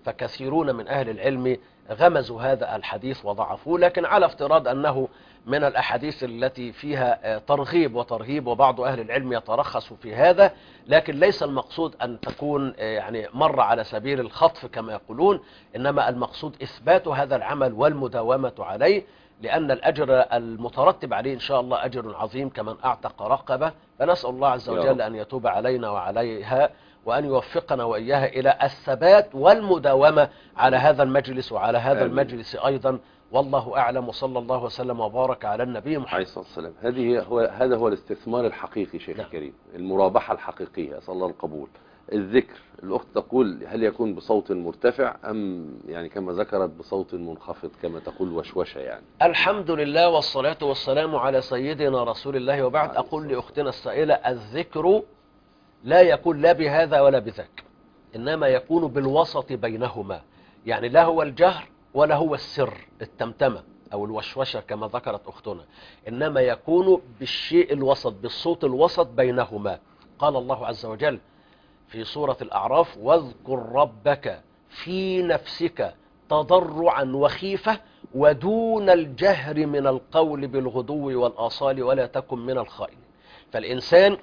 فكثيرون من أهل العلم غمزوا هذا الحديث وضعفوه، لكن على افتراض أنه من الأحاديث التي فيها ترغيب وترهيب، وبعض أهل العلم يترخص في هذا، لكن ليس المقصود أن تكون يعني مرة على سبيل الخطف كما يقولون، إنما المقصود إثبات هذا العمل والمداومة عليه، لأن الأجر المترتب عليه إن شاء الله أجر عظيم كمن أعتق رقبة. فنسأل الله عز وجل أن يتوب علينا وعليها، وأن يوفقنا وإياها إلى الثبات والمداومة على هذا المجلس وعلى هذا آمين. المجلس أيضا، والله أعلم، وصلى الله وسلم وبارك على النبي محمد عليه الصلاة والسلام. هذه هو هذا هو الاستثمار الحقيقي شيخ نعم. الكريم، المرابحة الحقيقية، صلى الله القبول. الذكر، الأخت تقول هل يكون بصوت مرتفع أم يعني كما ذكرت بصوت منخفض كما تقول وشوشة يعني؟ الحمد لله والصلاة والسلام على سيدنا رسول الله، وبعد أقول لأختنا السائلة الذكر لا يكون لا بهذا ولا بذاك، إنما يكون بالوسط بينهما، يعني لا هو الجهر ولا هو السر التمتمة أو الوشوشة كما ذكرت أختنا، إنما يكون بالشيء الوسط، بالصوت الوسط بينهما. قال الله عز وجل في سورة الأعراف: واذكر ربك في نفسك تضرعا وخيفة ودون الجهر من القول بالغدو والآصال ولا تكن من الخائنين. فالإنسان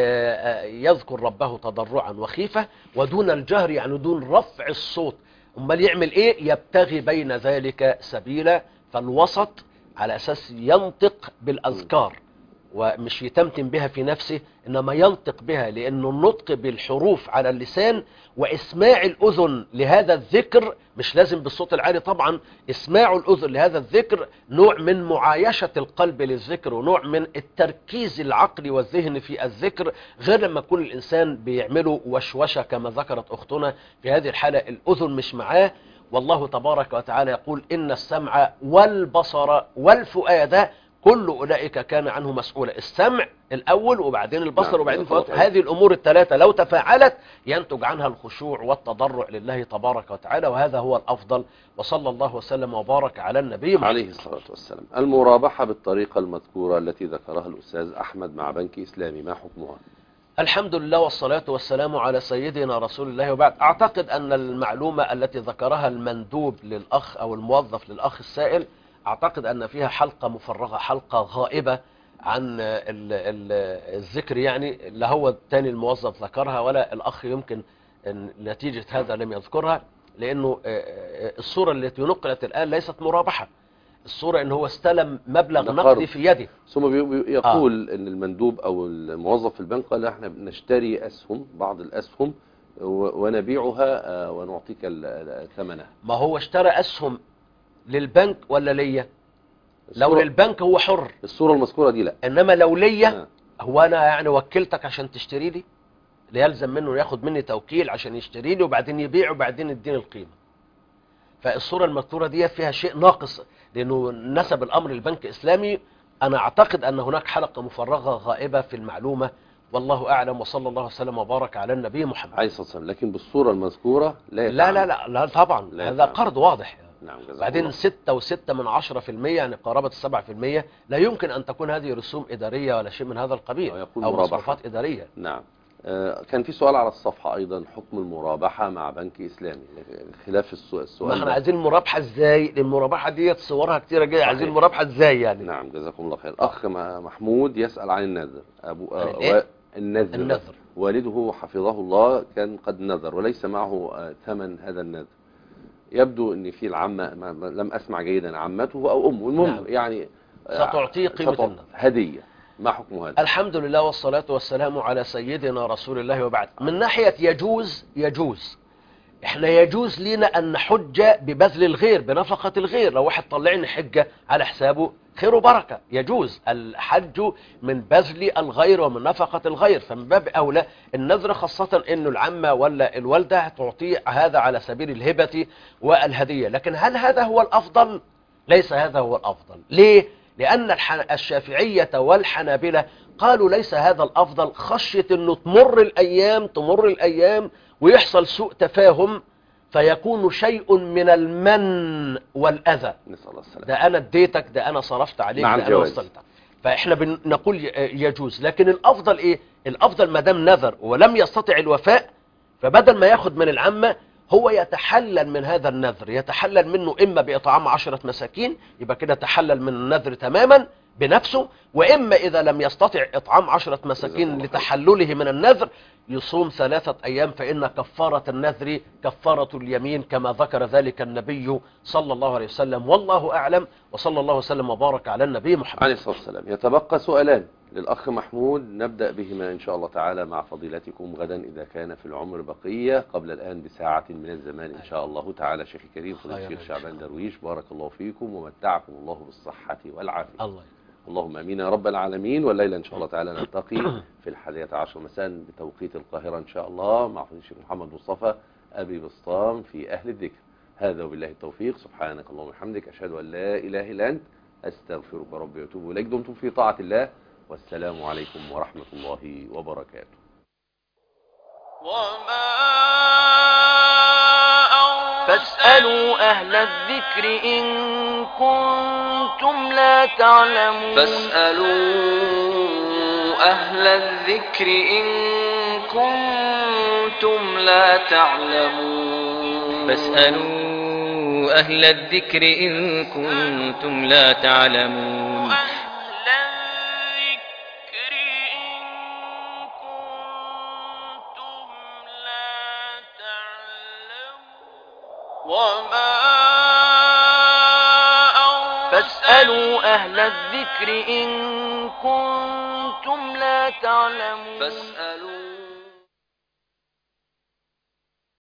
يذكر ربه تضرعا وخيفة ودون الجهر، يعني دون رفع الصوت. امال يعمل ايه؟ يبتغي بين ذلك سبيلا. فالوسط على اساس ينطق بالاذكار ومش يتمتم بها في نفسه، انما ينطق بها، لانه النطق بالحروف على اللسان واسماع الاذن لهذا الذكر مش لازم بالصوت العالي طبعا، اسماع الاذن لهذا الذكر نوع من معايشة القلب للذكر، ونوع من التركيز العقلي والذهن في الذكر، غير لما يكون الانسان بيعمله وشوشة كما ذكرت اختنا. في هذه الحالة الاذن مش معاه، والله تبارك وتعالى يقول: ان السمع والبصر والفؤاد كل أولئك كان عنه مسؤولا. السمع الأول وبعدين البصر نعم. وبعدين الفؤاد. هذه الأمور الثلاثة لو تفاعلت ينتج عنها الخشوع والتضرع لله تبارك وتعالى، وهذا هو الأفضل. وصلى الله وسلم وبارك على النبي محمد عليه الصلاة والسلام. المرابحة بالطريقة المذكورة التي ذكرها الأستاذ أحمد مع بنك إسلامي، ما حكمها؟ الحمد لله والصلاة والسلام على سيدنا رسول الله، وبعد أعتقد أن المعلومة التي ذكرها المندوب للأخ أو الموظف للأخ السائل، أعتقد أن فيها حلقة مفرغة، حلقة غائبة عن ال ال الذكر، يعني لا هو الثاني الموظف ذكرها ولا الأخ يمكن نتيجة هذا لم يذكرها، لأنه الصورة التي نقلت الآن ليست مرابحة، الصورة أنه هو استلم مبلغ نقدي في يده. ثم يقول آه. أن المندوب أو الموظف في البنك قال: احنا نشتري أسهم، بعض الأسهم ونبيعها ونعطيك ثمنها. ما هو اشترى أسهم للبنك ولا ليا؟ لو للبنك هو حر، الصورة المذكورة دي لا، انما لو ليا آه. هو انا يعني وكلتك عشان تشتري لي، ليلزم منه ياخد مني توكيل عشان يشتري لي وبعدين يبيع وبعدين يديني القيمة. فالصورة المذكورة دي فيها شيء ناقص، لانه نسب الامر للبنك الاسلامي. انا اعتقد ان هناك حلقة مفرغة غائبة في المعلومة، والله اعلم، وصلى الله وسلم وبارك على النبي محمد عليه الصلاة والسلام. لكن بالصورة المذكورة لا لا لا لا, لا طبعا لا هذا قرض واضح. نعم. بعدين ستة وستة من عشرة في المية، يعني قرابة السبعة في المية، لا يمكن أن تكون هذه رسوم إدارية ولا شيء من هذا القبيل، أو مصروفات إدارية. نعم. آه كان في سؤال على الصفحة أيضا: حكم المرابحة مع بنك إسلامي، خلاف السؤال. ما احنا عايزين المرابحة إزاي؟ المرابحة دي صورها كتيرة جدا، عايزين المرابحة إزاي يعني؟ نعم، جزاكم الله خير. أخ محمود يسأل عن النذر. أبو آه النذر. النذر والده حفظه الله كان قد نذر وليس معه آه ثمن هذا النذر. يبدو ان في العمة، لم اسمع جيدا، عمته او امه، المهم نعم. يعني ستعطيه قيمة النذر، هدية. ما حكم هذا؟ الحمد لله والصلاة والسلام على سيدنا رسول الله، وبعد. من ناحية يجوز يجوز احنا يجوز لنا ان نحج ببذل الغير، بنفقة الغير. لو واحد طلعني حجة على حسابه خير وبركة، يجوز الحج من بذل الغير ومن نفقة الغير. فمن باب أولى النذر، خاصة أنه العمة ولا الوالدة تعطي هذا على سبيل الهبة والهدية. لكن هل هذا هو الأفضل؟ ليس هذا هو الأفضل. ليه؟ لأن الشافعية والحنابلة قالوا ليس هذا الأفضل، خشية أنه تمر الأيام تمر الأيام ويحصل سوء تفاهم، فيكون شيء من المن والأذى. نسأل الله السلامة. ده أنا اديتك، ده أنا صرفت عليك، ده أنا وصلتك. فإحنا بنقول يجوز، لكن الأفضل إيه؟ الأفضل ما دام نذر ولم يستطع الوفاء، فبدل ما ياخد من العمة هو يتحلل من هذا النذر، يتحلل منه إما بإطعام عشرة مساكين، يبقى كده تحلل من النذر تماما بنفسه، وإما إذا لم يستطع إطعام عشرة مساكين لتحلله من النذر يصوم ثلاثة أيام، فإن كفارة النذر كفارة اليمين كما ذكر ذلك النبي صلى الله عليه وسلم. والله أعلم، وصلى الله وسلم وبارك على النبي محمد عليه الصلاة والسلام. يتبقى سؤالان للأخ محمود نبدأ بهما إن شاء الله تعالى مع فضيلتكم غدا إذا كان في العمر بقية، قبل الآن بساعة من الزمان إن شاء الله تعالى. شيخ كريم فضيلة الشيخ شعبان درويش، بارك الله فيكم ومتعكم الله بالصحة والعافية. الله اللهم امين يا رب العالمين. والليله ان شاء الله تعالى نلتقي في الحادية عشر مساء بتوقيت القاهره ان شاء الله مع فضيله الشيخ محمد مصطفى ابي بسطام في اهل الذكر. هذا وبالله التوفيق، سبحانك اللهم وبحمدك، اشهد ان لا اله الا انت، استغفرك ربي واتوب اليك. دمتم في طاعه الله، والسلام عليكم ورحمه الله وبركاته. وما فاسألوا أهل الذكر إن كنتم لا تعلمون فاسألوا أهل الذكر إن كنتم لا تعلمون فاسألوا أهل الذكر إن كنتم لا تعلمون وما فاسألوا أهل الذكر إن كنتم لا تعلمون.